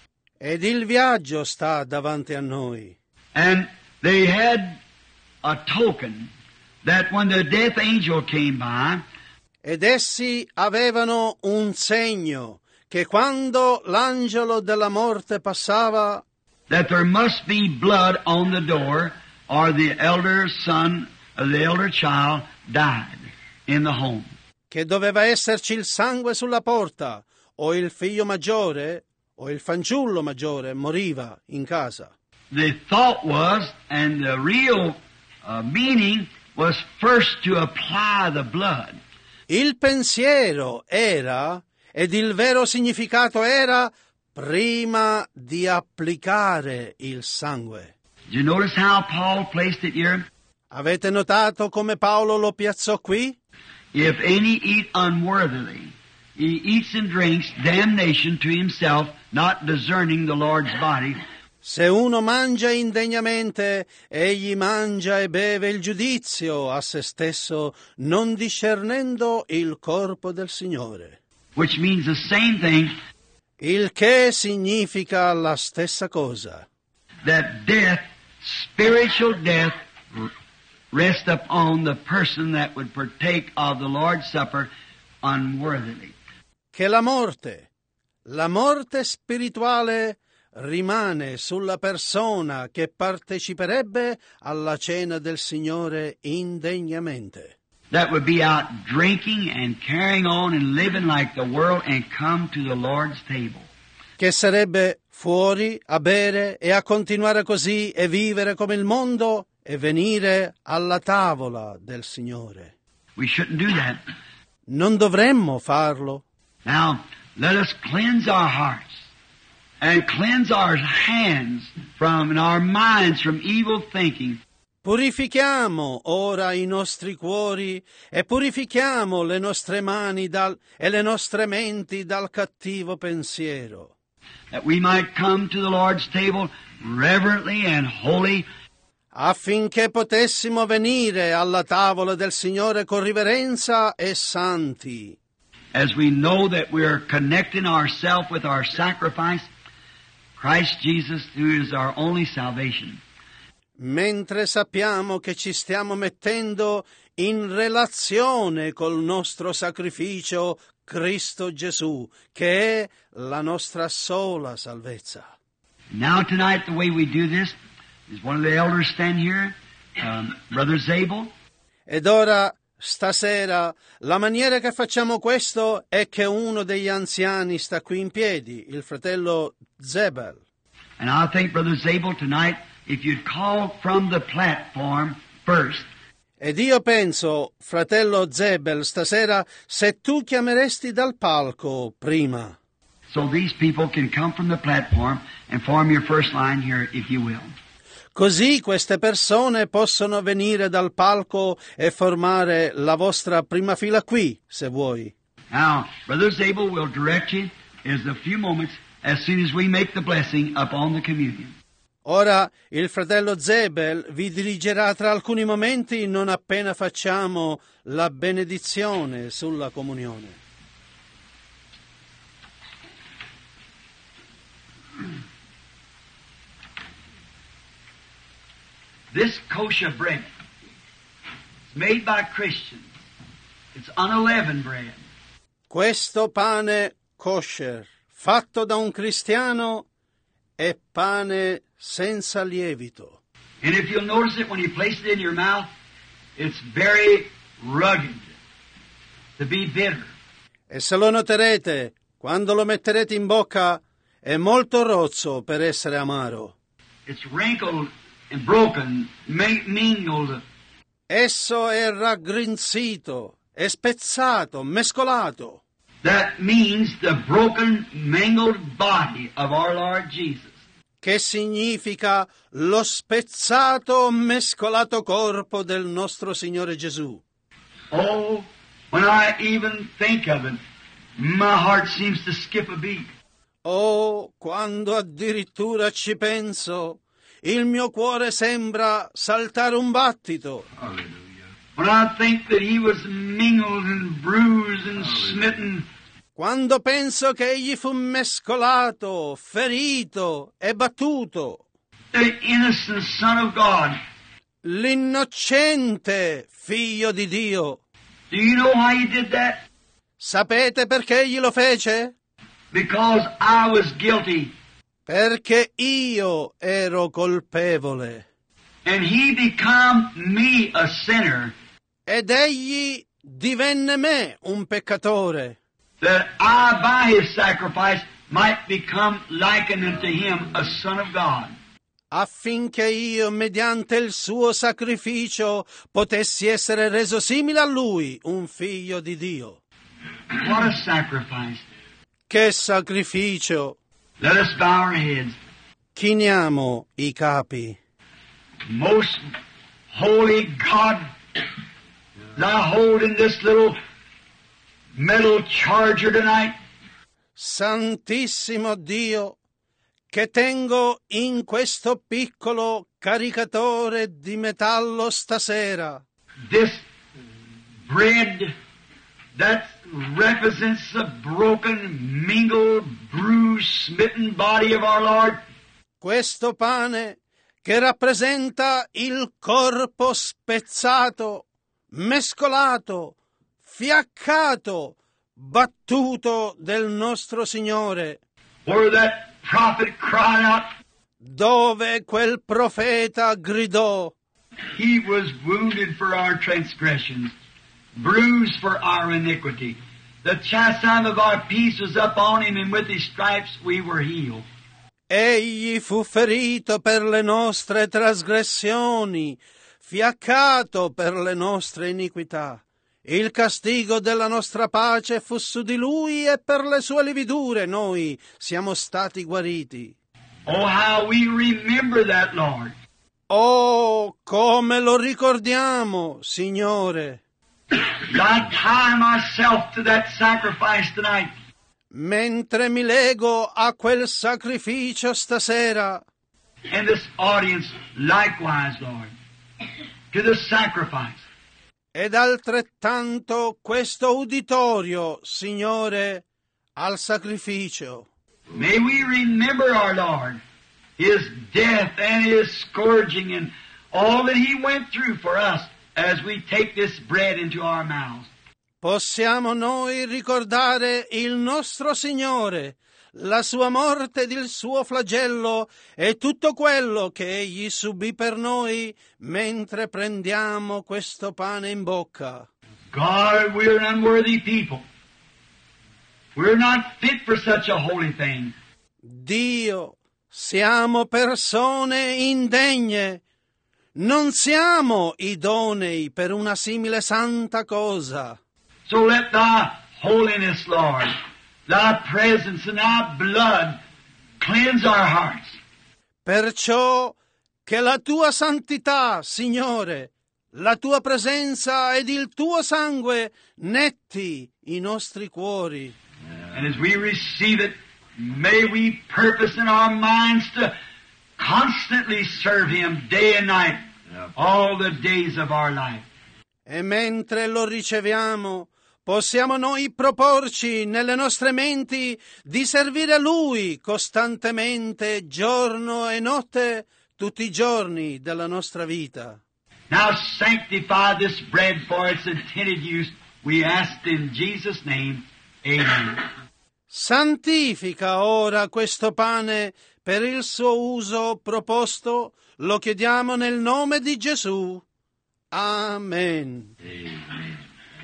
Ed il viaggio sta davanti a noi. And they had a token that when the death angel came by, Ed essi avevano un segno che quando l'angelo della morte passava, that there must be blood on the door, or the elder son, or the elder child died in the home. che doveva esserci il sangue sulla porta, o il figlio maggiore, o il fanciullo maggiore moriva in casa. The thought was, and the real uh, meaning was first to apply the blood. Il pensiero era, ed il vero significato era, prima di applicare il sangue. Did you notice how Paul placed it here? Avete notato come Paolo lo piazzò qui? If any eat unworthily, he eats and drinks damnation to himself, not discerning the Lord's body. Se uno mangia indegnamente, egli mangia e beve il giudizio a se stesso, non discernendo il corpo del Signore. Which means the same thing, Il che significa la stessa cosa. that death, spiritual death, rest upon the person that would partake of the Lord's Supper unworthily. Che la morte, la morte spirituale rimane sulla persona che parteciperebbe alla cena del Signore indegnamente. That would be out drinking and carrying on and living like the world and come to the Lord's table. Che sarebbe fuori a bere e a continuare così e vivere come il mondo e venire alla tavola del Signore. We shouldn't do that. Non dovremmo farlo. Now, let us cleanse our hearts and cleanse our hands from and our minds from evil thinking. Purifichiamo ora i nostri cuori e purifichiamo le nostre mani dal, e le nostre menti dal cattivo pensiero, That we might come to the Lord's table reverently and holy, affinché potessimo venire alla tavola del Signore con riverenza e santi, as we know that we are connecting ourselves with our sacrifice, Christ Jesus, who is our only salvation. mentre sappiamo che ci stiamo mettendo in relazione col nostro sacrificio Cristo Gesù, che è la nostra sola salvezza. Now tonight the way we do this is one of the elders stand here, um, Brother Zabel. Ed ora, stasera, la maniera che facciamo questo è che uno degli anziani sta qui in piedi, il fratello Zebel. And I think, Brother Zabel, tonight, if you'd call from the platform first, Ed io penso, fratello Zebel, stasera, se tu chiameresti dal palco prima, so these people can come from the platform and form your first line here, if you will. così queste persone possono venire dal palco e formare la vostra prima fila qui, se vuoi. Now, Brother Zabel will direct you in a few moments as soon as we make the blessing upon the communion. Ora il fratello Zebel vi dirigerà tra alcuni momenti non appena facciamo la benedizione sulla comunione. This kosher bread is made by Christians. It's unleavened bread. Questo pane kosher, fatto da un cristiano, è pane senza lievito. And if you'll notice it when you place it in your mouth, it's very rugged to be bitter. E se lo noterete, quando lo metterete in bocca, è molto rozzo per essere amaro. It's wrinkled and broken, ma- mingled. Esso è raggrinzito, è spezzato, mescolato. That means the broken, mangled body of our Lord Jesus. Che significa lo spezzato, mescolato corpo del nostro Signore Gesù. Oh, when I even think of it, my heart seems to skip a beat. Oh, quando addirittura ci penso, il mio cuore sembra saltare un battito. When I think that he was mingled and bruised and smitten. quando penso che egli fu mescolato, ferito e battuto. The innocent Son of God. L'innocente figlio di Dio. Do you know why he did that? Sapete perché egli lo fece? Because I was guilty. Perché io ero colpevole. And he became me a sinner. Ed egli divenne me un peccatore. That I by his sacrifice might become likened unto him, a son of God. Affinché io, mediante il suo sacrificio, potessi essere reso simile a lui, un figlio di Dio. What a sacrifice. Che sacrificio! Let us bow our heads. Chiniamo i capi. Most holy God, thou hold in this little metal charger tonight. Santissimo Dio, che tengo in questo piccolo caricatore di metallo stasera. This bread that represents the broken, mingled, bruised, smitten body of our Lord. Questo pane che rappresenta il corpo spezzato, mescolato, fiaccato, battuto del nostro Signore. Where that prophet cried out, dove quel profeta gridò, he was wounded for our transgressions, bruised for our iniquity. The chastisement of our peace was upon him, and with his stripes we were healed. Egli fu ferito per le nostre trasgressioni, fiaccato per le nostre iniquità. Il castigo della nostra pace fu su di lui e per le sue lividure noi siamo stati guariti. Oh, how we remember that, Lord. Oh, come lo ricordiamo, Signore. I tie myself to that sacrifice tonight. Mentre mi lego a quel sacrificio stasera. And this audience likewise, Lord, to the sacrifice. Ed altrettanto questo uditorio, Signore, al sacrificio. May we remember our Lord, his death and his scourging and all that he went through for us as we take this bread into our mouths. Possiamo noi ricordare il nostro Signore, la sua morte ed il suo flagello e tutto quello che egli subì per noi mentre prendiamo questo pane in bocca. God, we're an unworthy people. We're not fit for such a holy thing. Dio, siamo persone indegne. Non siamo idonei per una simile santa cosa. So let thy holiness, Lord, thy presence and thy blood cleanse our hearts. Perciò che la tua santità, Signore, la tua presenza ed il tuo sangue netti i nostri cuori. And as we receive it, may we purpose in our minds to constantly serve him day and night, all the days of our life. E mentre lo riceviamo, possiamo noi proporci nelle nostre menti di servire Lui costantemente, giorno e notte, tutti i giorni della nostra vita. Now sanctify this bread for its intended use. We ask in Jesus' name, amen. Santifica ora questo pane per il suo uso proposto, lo chiediamo nel nome di Gesù. Amen. Amen.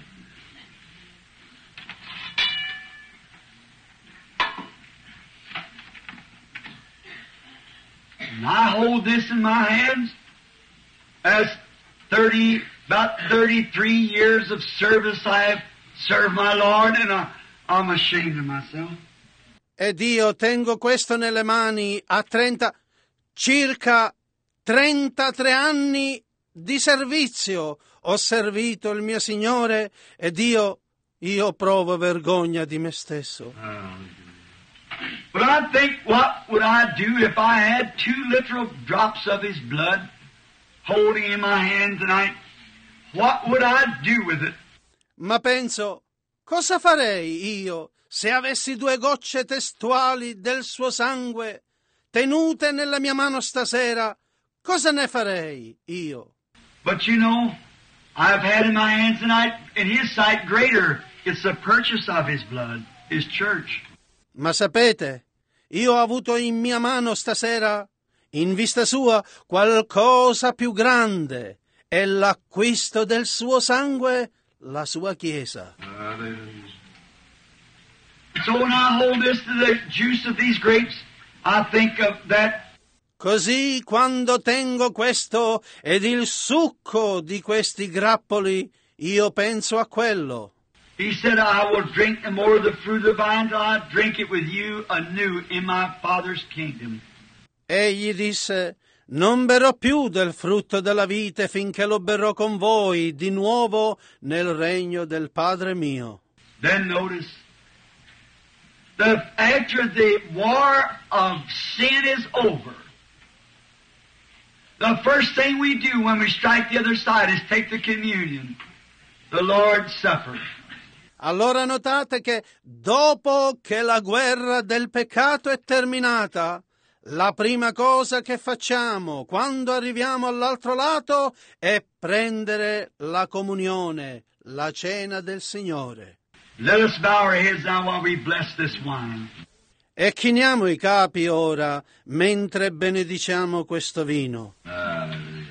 And I hold this in my hands as thirty, about thirty-three years of service I have served my Lord, and I, I'm ashamed of myself. Ed io tengo questo nelle mani a trenta, circa trentatré anni di servizio. Ho servito il mio Signore ed io, io provo vergogna di me stesso. But I think, what would I do if I had two literal drops of His blood holding in my hand tonight? What would I do with it? Ma penso, cosa farei io se avessi due gocce testuali del suo sangue tenute nella mia mano stasera, cosa ne farei io? But you know, I've had in my hands tonight, in His sight, greater. It's the purchase of His blood, His church. Ma sapete, io ho avuto in mia mano stasera, in vista sua, qualcosa più grande, è l'acquisto del suo sangue, la sua Chiesa. Hallelujah. So when I hold this to the juice of these grapes, I think of that. Così quando tengo questo ed il succo di questi grappoli, io penso a quello. He said, I will drink the more of the fruit of the vine till I drink it with you anew in my Father's kingdom. Egli disse, non berrò più del frutto della vite finché lo berrò con voi di nuovo nel regno del Padre mio. Then notice, the, after the war of sin is over, the first thing we do when we strike the other side is take the communion, the Lord's Supper. Allora notate che dopo che la guerra del peccato è terminata, la prima cosa che facciamo quando arriviamo all'altro lato è prendere la comunione, la cena del Signore. Let us bow our heads now while we bless this wine. E chiniamo i capi ora mentre benediciamo questo vino. Hallelujah.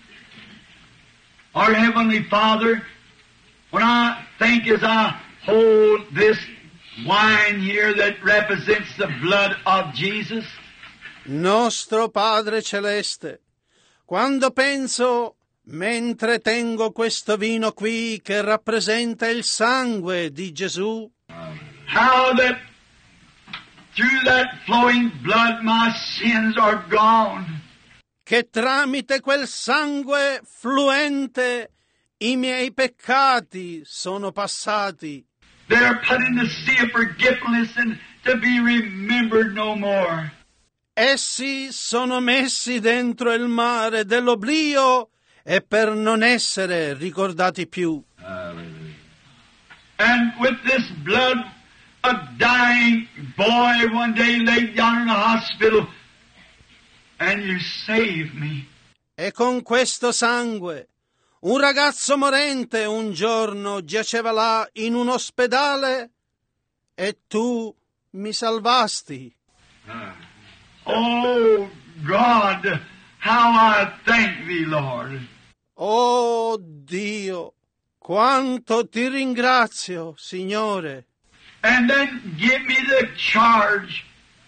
Our Heavenly Father, when I think as I hold this wine here that represents the blood of Jesus, Nostro Padre Celeste, quando penso, mentre tengo questo vino qui che rappresenta il sangue di Gesù, how that through that flowing blood my sins are gone. che tramite quel sangue fluente i miei peccati sono passati, They are put in the sea of forgetfulness and to be remembered no more. essi sono messi dentro il mare dell'oblio e per non essere ricordati più. Hallelujah. And with this blood, a dying boy one day laid down in a hospital, and you saved me. E con questo sangue un ragazzo morente un giorno giaceva là in un ospedale e tu mi salvasti. Oh God, how I thank thee, Lord. Oh Dio, quanto ti ringrazio, Signore. And then give me the charge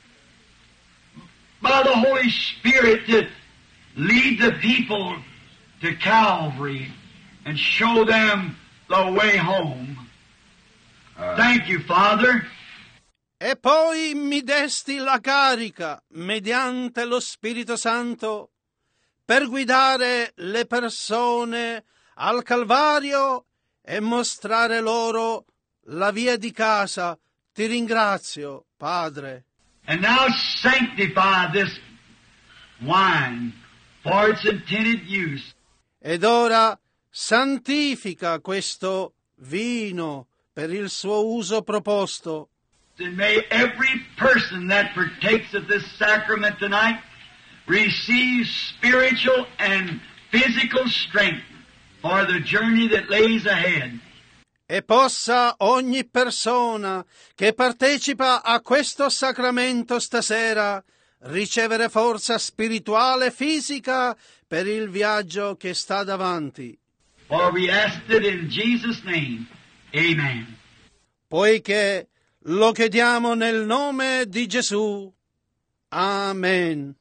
by the Holy Spirit to lead the people to Calvary and show them the way home. Thank you, Father. E poi mi desti la carica, mediante lo Spirito Santo, per guidare le persone al Calvario e mostrare loro la via di casa. Ti ringrazio, Padre. And now sanctify this wine for its intended use. Ed ora santifica questo vino per il suo uso proposto. And may every person that partakes of this sacrament tonight receive spiritual and physical strength for the journey that lays ahead. E possa ogni persona che partecipa a questo sacramento stasera ricevere forza spirituale e fisica per il viaggio che sta davanti. For we asked it in Jesus' name. Amen. Poiché lo chiediamo nel nome di Gesù. Amen.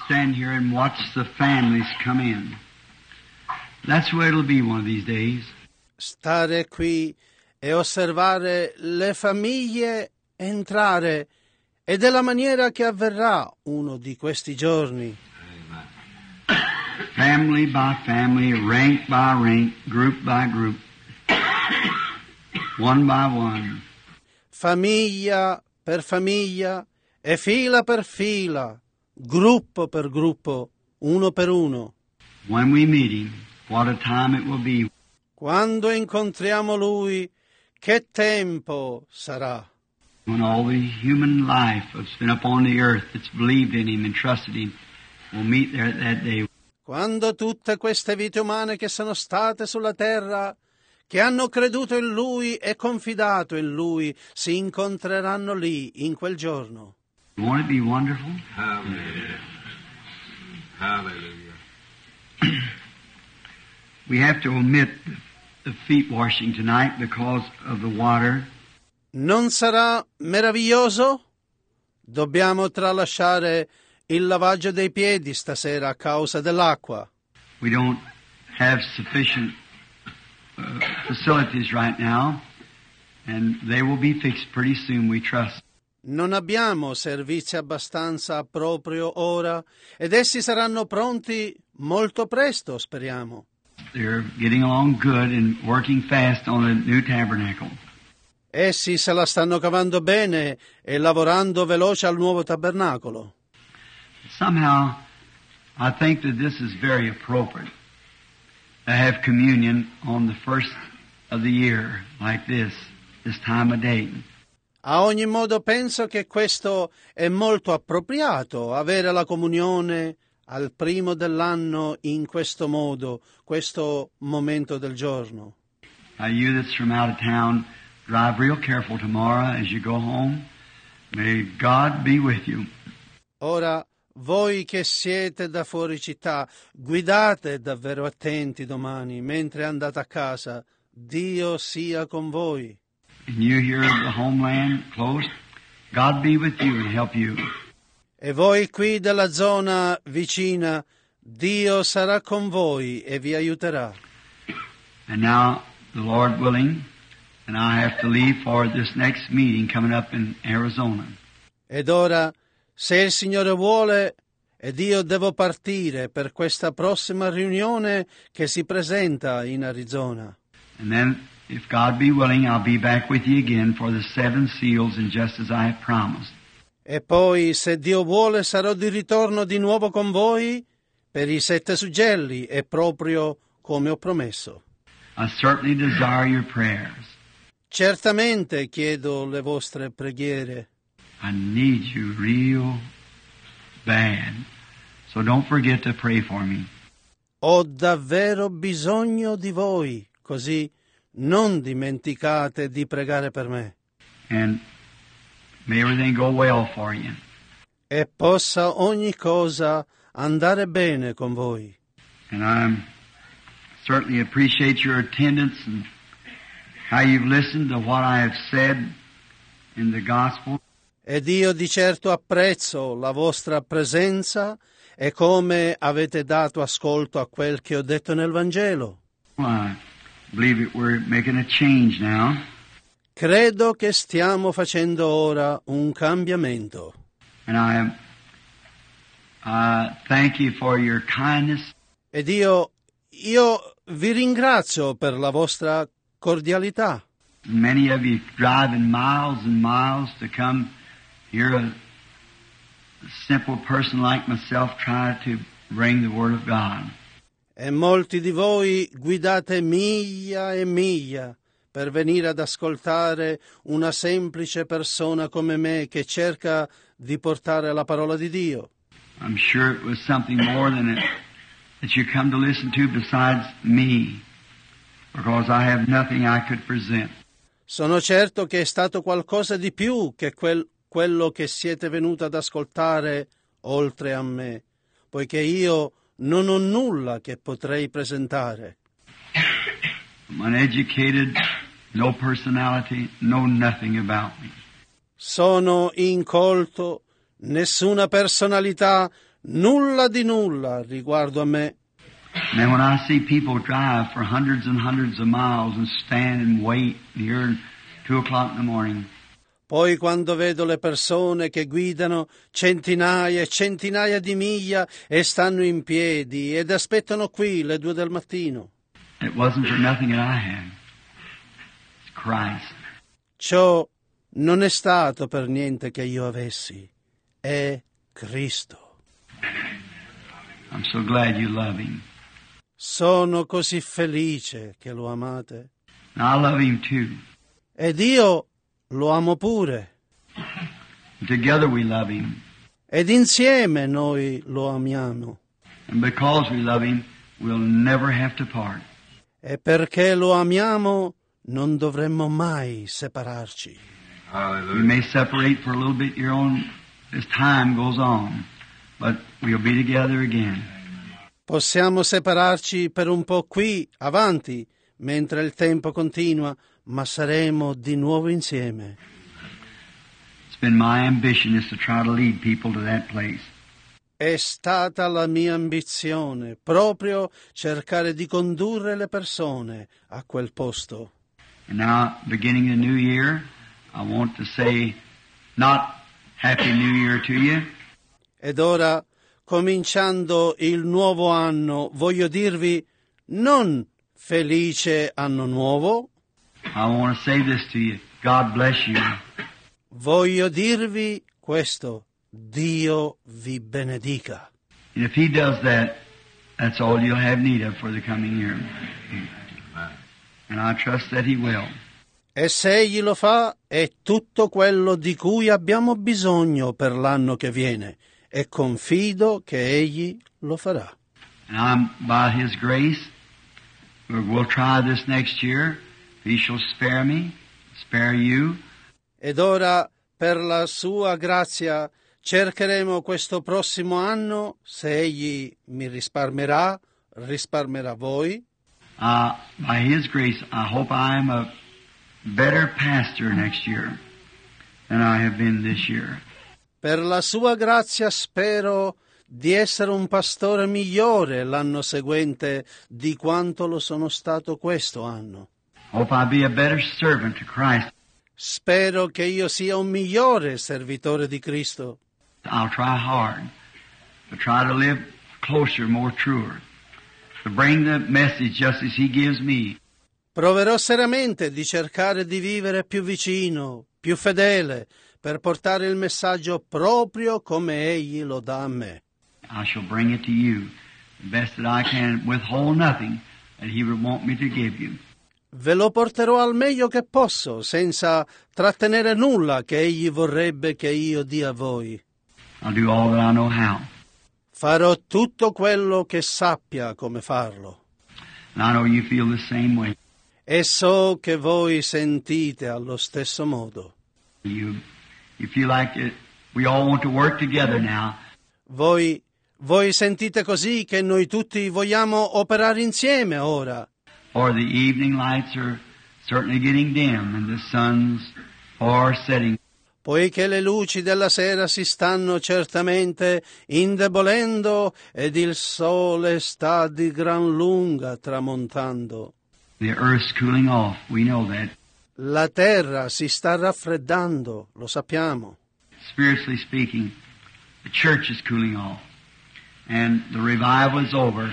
stand here and watch the families come in. That's where it'll be one of these days. Stare qui e osservare le famiglie entrare, ed è la maniera che avverrà uno di questi giorni. Family by family, rank by rank, group by group, one by one. Famiglia per famiglia e fila per fila, gruppo per gruppo, uno per uno. When we meet him, what a time it will be. Quando incontriamo lui, che tempo sarà. When all the human life that's been upon the earth that's believed in him and trusted him will meet there that day. Quando tutte queste vite umane che sono state sulla terra, che hanno creduto in lui e confidato in lui, si incontreranno lì in quel giorno. Won't it be wonderful? Hallelujah. Hallelujah. We have to omit the feet washing tonight because of the water. Non sarà meraviglioso? Dobbiamo tralasciare il lavaggio dei piedi stasera a causa dell'acqua. We don't have sufficient uh, facilities right now, and they will be fixed pretty soon, we trust. Non abbiamo servizi abbastanza proprio ora, ed essi saranno pronti molto presto, speriamo. They're getting along good and working fast on a new tabernacle. Essi se la stanno cavando bene e lavorando veloce al nuovo tabernacolo. Somehow, I think that this is very appropriate to have communion on the first of the year like this, this time of day. A ogni modo penso che questo è molto appropriato, avere la comunione al primo dell'anno in questo modo, questo momento del giorno. Now you that's from out of town, drive real careful tomorrow as you go home. May God be with you. Ora, voi che siete da fuori città, guidate davvero attenti domani, mentre andate a casa. Dio sia con voi. And you here in the homeland, close, God be with you and help you. E voi qui della zona vicina, Dio sarà con voi e vi aiuterà. And now, the Lord willing, and I have to leave for this next meeting coming up in Arizona. Ed ora, se il Signore vuole, ed io devo partire per questa prossima riunione che si presenta in Arizona. And then, if God be willing, I'll be back with you again for the seven seals, and just as I have promised. E poi, se Dio vuole, sarò di ritorno di nuovo con voi per i sette suggelli, e proprio come ho promesso. I certainly desire your prayers. Certamente chiedo le vostre preghiere. I need you real bad. So don't forget to pray for me. Ho davvero bisogno di voi, così non dimenticate di pregare per me. And may everything go well for you. E possa ogni cosa andare bene con voi. And I certainly appreciate your attendance and how you've listened to what I have said in the gospel. Ed io di certo apprezzo la vostra presenza e come avete dato ascolto a quel che ho detto nel Vangelo. I believe that we're making a change now. Credo che stiamo facendo ora un cambiamento. And I uh, thank you for your kindness. Ed io, io vi ringrazio per la vostra cordialità. Many of you driving miles and miles to come hear a simple person like myself try to bring the Word of God. E molti di voi guidate miglia e miglia per venire ad ascoltare una semplice persona come me che cerca di portare la parola di Dio. I'm sure it was something more than it that you come to listen to besides me, because I have nothing I could present. Sono certo che è stato qualcosa di più che quel, quello che siete venuti ad ascoltare oltre a me, poiché io non ho nulla che potrei presentare. I'm uneducated, no personality, know nothing about me. Sono incolto, nessuna personalità, nulla di nulla riguardo a me. And then when I see people drive for hundreds and hundreds of miles and stand and wait here at two o'clock in the morning, Poi quando vedo le persone che guidano centinaia e centinaia di miglia e stanno in piedi ed aspettano qui le due del mattino. it wasn't for nothing that I had. It's Christ. Ciò non è stato per niente che io avessi, è Cristo. I'm so glad you love Him. Sono così felice che lo amate. And I love Him too. Ed io lo amo pure. Together we love Him. Ed insieme noi lo amiamo. And because we love Him, we'll never have to part. E perché lo amiamo non dovremmo mai separarci. We may separate for a little bit here on as time goes on, but we'll be together again. Possiamo separarci per un po' qui, avanti, mentre il tempo continua, ma saremo di nuovo insieme. It's been my ambition is to try to lead people to that place. È stata la mia ambizione proprio cercare di condurre le persone a quel posto. And now, beginning the new year, I want to say not Happy New Year to you, Ed ora, cominciando il nuovo anno, voglio dirvi non felice anno nuovo, I want to say this to you. God bless you. voglio dirvi questo: Dio vi benedica. And if He does that, that's all you'll have need of for the coming year. And I trust that He will. E se Egli lo fa, è tutto quello di cui abbiamo bisogno per l'anno che viene, e confido che Egli lo farà. And I'm, by His grace, we'll we'll try this next year. If He shall spare me, spare you. Ed ora, per la sua grazia, cercheremo questo prossimo anno, se Egli mi risparmierà, risparmierà voi. Uh, by His grace, I hope I am a better pastor next year than I have been this year. Per la sua grazia spero di essere un pastore migliore l'anno seguente di quanto lo sono stato questo anno. Hope I be a better servant to Christ. Spero che io sia un migliore servitore di Cristo. I'll try hard to try to live closer, more truer, to bring the message just as He gives me. Proverò seriamente di cercare di vivere più vicino, più fedele, per portare il messaggio proprio come Egli lo dà a me. I shall bring it to you the best that I can, withhold nothing that He would want me to give you. Ve lo porterò al meglio che posso, senza trattenere nulla che Egli vorrebbe che io dia a voi. I'll do all that I know how. Farò tutto quello che sappia come farlo. And I know you feel the same way. E so che voi sentite allo stesso modo. You, you feel like it, we all want to work together now. Voi, voi sentite così che noi tutti vogliamo operare insieme ora. Or the evening lights are certainly getting dim and the sun's far setting. Poiché le luci della sera si stanno certamente indebolendo ed il sole sta di gran lunga tramontando. The earth's cooling off. We know that. La terra si sta raffreddando, lo sappiamo. Spiritually speaking, the church is cooling off. And the revival is over.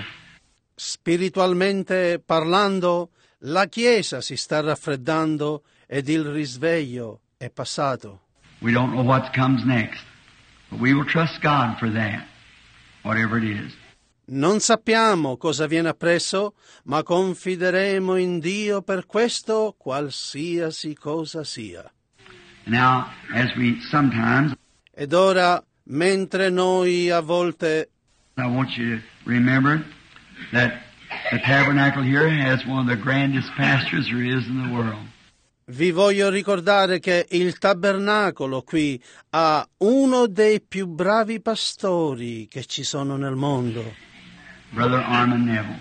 Spiritualmente parlando, la Chiesa si sta raffreddando ed il risveglio è passato. We don't know what comes next, but we will trust God for that, whatever it is. Non sappiamo cosa viene appresso, ma confideremo in Dio per questo, qualsiasi cosa sia. Now, as we sometimes, Ed ora, mentre noi a volte I want you to remember that the tabernacle here has one of the grandest pastors there is in the world. vi voglio ricordare che il tabernacolo qui ha uno dei più bravi pastori che ci sono nel mondo. Brother Armin Neville,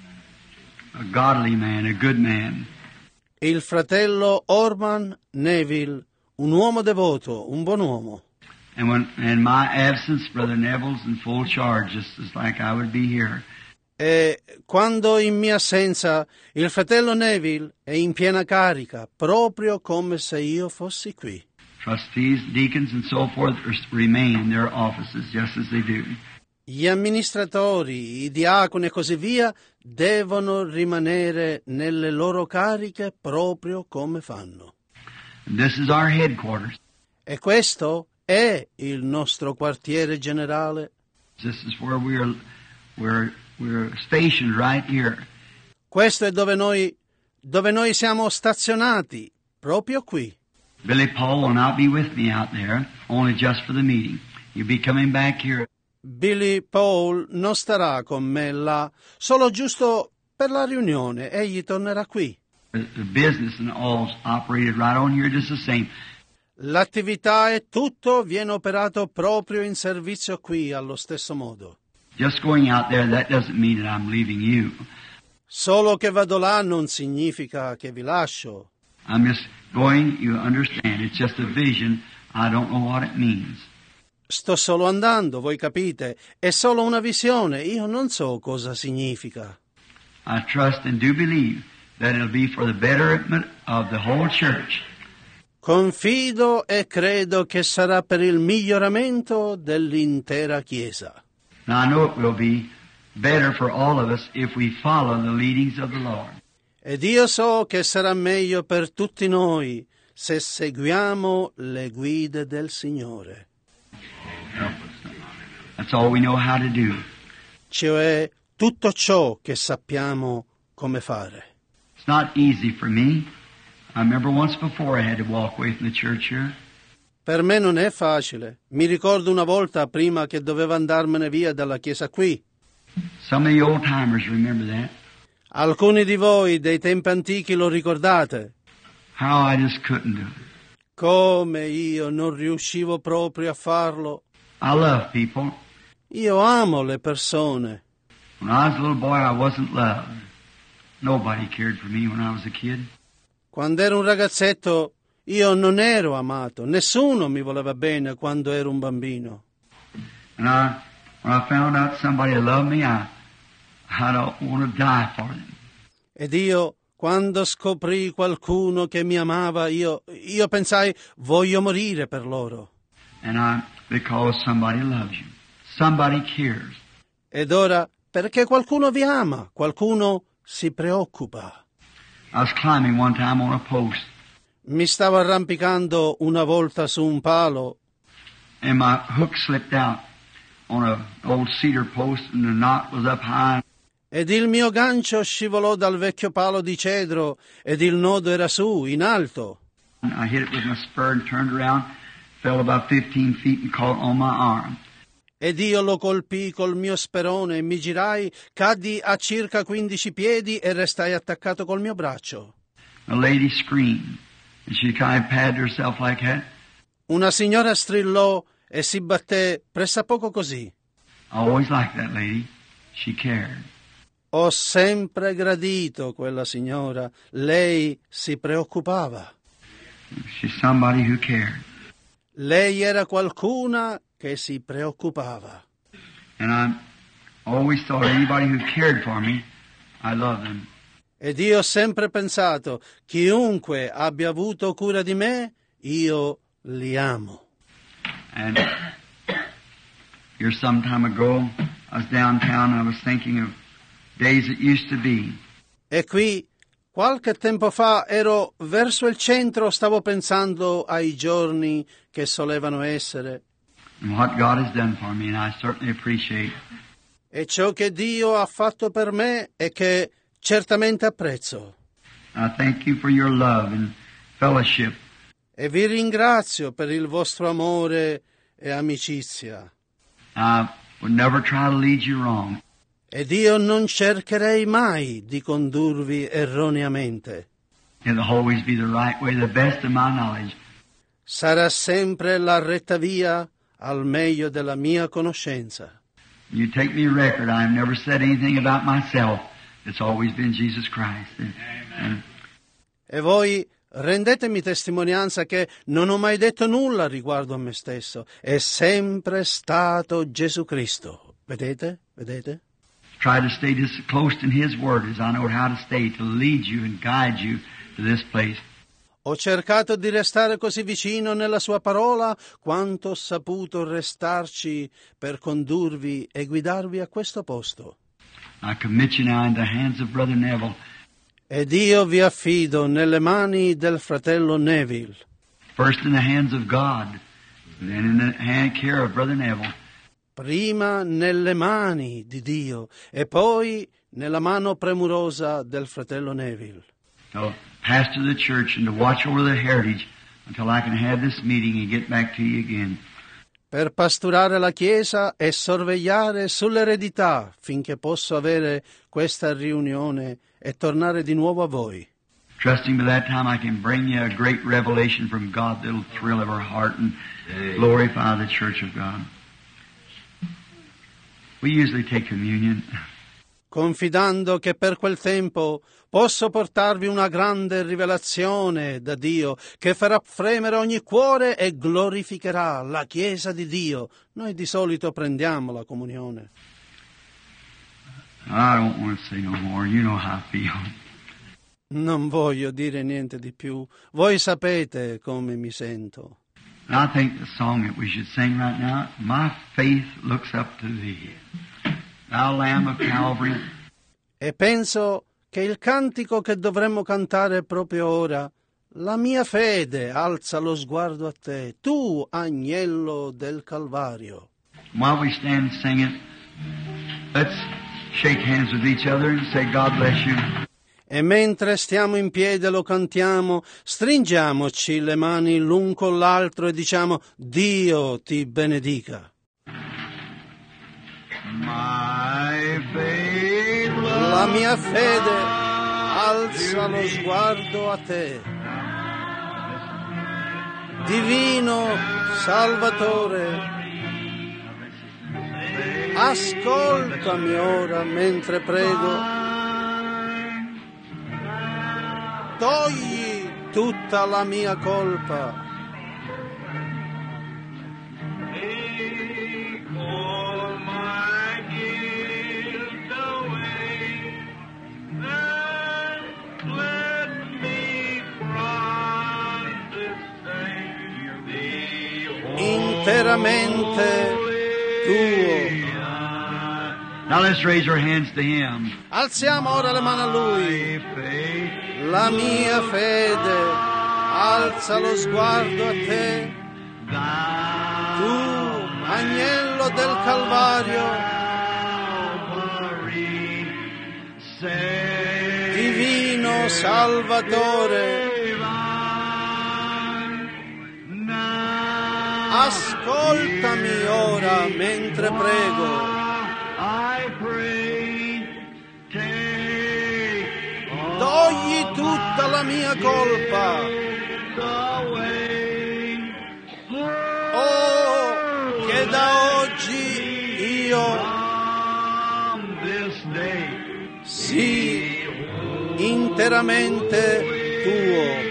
a godly man, a good man. Il fratello Orman Neville, un uomo devoto, un buon uomo. And when in my absence, Brother Neville's in full charge, just as like I would be here. E quando in mia assenza il fratello Neville è in piena carica, proprio come se io fossi qui. Trustees, deacons, and so forth remain in their offices just as they do. Gli amministratori, i diaconi e così via devono rimanere nelle loro cariche proprio come fanno. And this is our headquarters. E questo è il nostro quartiere generale. This is where we're we're we're stationed right here. Questo è dove noi dove noi siamo stazionati, proprio qui. Billy Paul will not be with me out there, only just for the meeting. He'll be coming back here. Billy Paul non starà con me là, solo giusto per la riunione. Egli tornerà qui. The, the business and all's operated right on here just the same. L'attività e tutto viene operato proprio in servizio qui, allo stesso modo. Just going out there, that doesn't mean that I'm leaving you. Solo che vado là non significa che vi lascio. I'm just going, you understand, it's just a vision. I don't know what it means. Sto solo andando, voi capite, è solo una visione, io non so cosa significa. I trust and do believe that it'll be for the betterment of the whole church. Confido e credo che sarà per il miglioramento dell'intera Chiesa. Now I know it will be better for all of us if we follow the leadings of the Lord. Ed io so che sarà meglio per tutti noi se seguiamo le guide del Signore. That's all we know how to do. Cioè tutto ciò che sappiamo come fare. It's not easy for me. I remember once before I had to walk away from the church here. Per me non è facile. Mi ricordo una volta prima che dovevo andarmene via dalla chiesa qui. Some of the old timers remember that. Alcuni di voi dei tempi antichi lo ricordate. How I just couldn't do it. Come io non riuscivo proprio a farlo. I love people. Io amo le persone. When I was a little boy, I wasn't loved. Nobody cared for me when I was a kid. Quando ero un ragazzetto, io non ero amato. Nessuno mi voleva bene quando ero un bambino. And I, when I found out somebody loved me, I, I don't want to die for them. Ed io, quando scoprì qualcuno che mi amava, io, io pensai, voglio morire per loro. And I, because somebody loves you. Somebody cares. Ed ora, perché qualcuno vi ama, qualcuno si preoccupa. I was climbing one time on a post. Mi stavo arrampicando una volta su un palo And my hook slipped out on an old cedar post and the knot was up high. ed il mio gancio scivolò dal vecchio palo di cedro ed il nodo era su, in alto. I hit it with my spur and turned around, fell about fifteen feet and caught on my arm. Ed io lo colpii col mio sperone, mi girai, caddi a circa quindici piedi e restai attaccato col mio braccio. A lady screamed, and she kind of patted herself like that. Una signora strillò e si batté pressappoco così. I always liked that lady. She cared. Ho sempre gradito quella signora. Lei si preoccupava. She's somebody who cared. Lei era qualcuna che si preoccupava. And I always thought anybody who cared for me, I loved them. Ed io ho sempre pensato, chiunque abbia avuto cura di me, io li amo. And here some time ago, I was downtown and I was thinking of days that used to be. E qui, qualche tempo fa, ero verso il centro, stavo pensando ai giorni che solevano essere. And what God has done for me, and I certainly appreciate. E ciò che Dio ha fatto per me e che certamente apprezzo. I thank you for your love and fellowship. E vi ringrazio per il vostro amore e amicizia. I would never try to lead you wrong. Ed io non cercherei mai di condurvi erroneamente. It'll always be the right way, the best of my knowledge. Sarà sempre la retta via al meglio della mia conoscenza. You take me record. I've never said anything about myself. It's always been Jesus Christ. And, and E voi Rendetemi testimonianza che non ho mai detto nulla riguardo a me stesso. È sempre stato Gesù Cristo. Vedete? Vedete? Try to stay just close in His Word as I know how to stay to lead you and guide you to this place. Ho cercato di restare così vicino nella sua parola quanto ho saputo restarci per condurvi e guidarvi a questo posto. I commit you now in the hands of Brother Neville. Ed io vi affido nelle mani del fratello Neville. First in the hands of God, and then in the hand care of Brother Neville. Prima nelle mani di Dio e poi nella mano premurosa del fratello Neville. To pastor the church and to watch over the heritage until I can have this meeting and get back to you again. Per pasturare la Chiesa e sorvegliare sull'eredità finché posso avere questa riunione e tornare di nuovo a voi. Trusting by that time I can bring you a great revelation from God that'll thrill every heart and glorify the church of God. We usually take communion. Confidando che per quel tempo posso portarvi una grande rivelazione da Dio che farà fremere ogni cuore e glorificherà la Chiesa di Dio. Noi di solito prendiamo la comunione. I don't want to say no more. You know how I feel. Non voglio dire niente di più. Voi sapete come mi sento. And I think the song that we should sing right now, My Faith Looks Up to Thee, Thou Lamb of Calvary. E penso che il cantico che dovremmo cantare proprio ora, la mia fede alza lo sguardo a te, tu agnello del Calvario. While we stand and sing it, let's shake hands with each other and say, God bless you. E mentre stiamo in piedi e lo cantiamo, stringiamoci le mani l'un con l'altro e diciamo, Dio ti benedica. My faith La mia fede alza lo sguardo a te. Divino Salvatore, ascoltami ora mentre prego. Togli tutta la mia colpa. Take all my guilt away, and let me from this day be Interamente tuo. Now let's raise our hands to Him. Alziamo ora le mani a Lui. My faith La mia fede alza lo sguardo a te. Tu, agnello del Calvario, divino Salvatore, ascoltami ora mentre prego. Togli tutta la mia colpa. Oh, che da oggi io sii interamente tuo.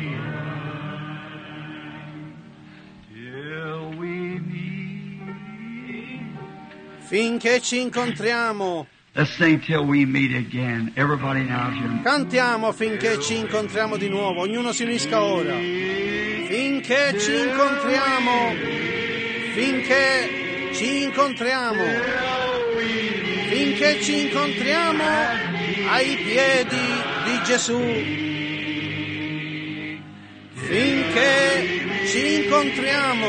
Finché ci incontriamo. Let's sing till we meet again. Everybody now here. Cantiamo finché ci incontriamo di nuovo. Ognuno si unisca ora. Finché ci incontriamo. Finché ci incontriamo. Finché ci incontriamo ai piedi di Gesù. Finché ci incontriamo.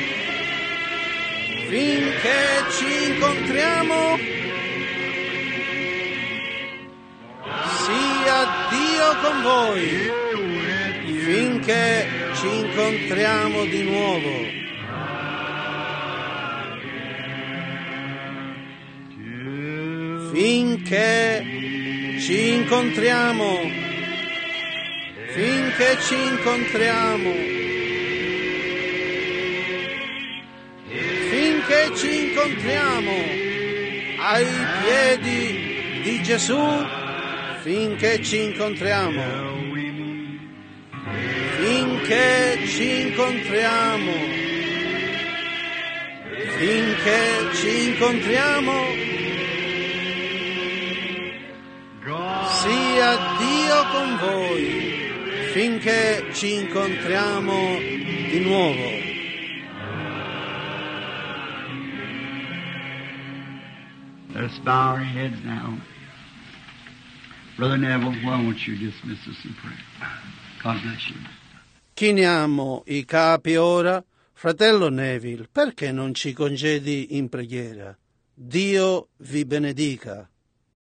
Finché ci incontriamo. Sia Dio con voi, finché ci incontriamo di nuovo. Finché ci incontriamo, finché ci incontriamo, finché ci incontriamo ai piedi di Gesù. Finché ci incontriamo. finché ci incontriamo, finché ci incontriamo, sia Dio con voi, finché ci incontriamo di nuovo. Let us bow our heads now. Brother Neville, why won't you dismiss us in prayer? God bless you. Chiniamo i capi ora. Fratello Neville, perché non ci congedi in preghiera? Dio vi benedica.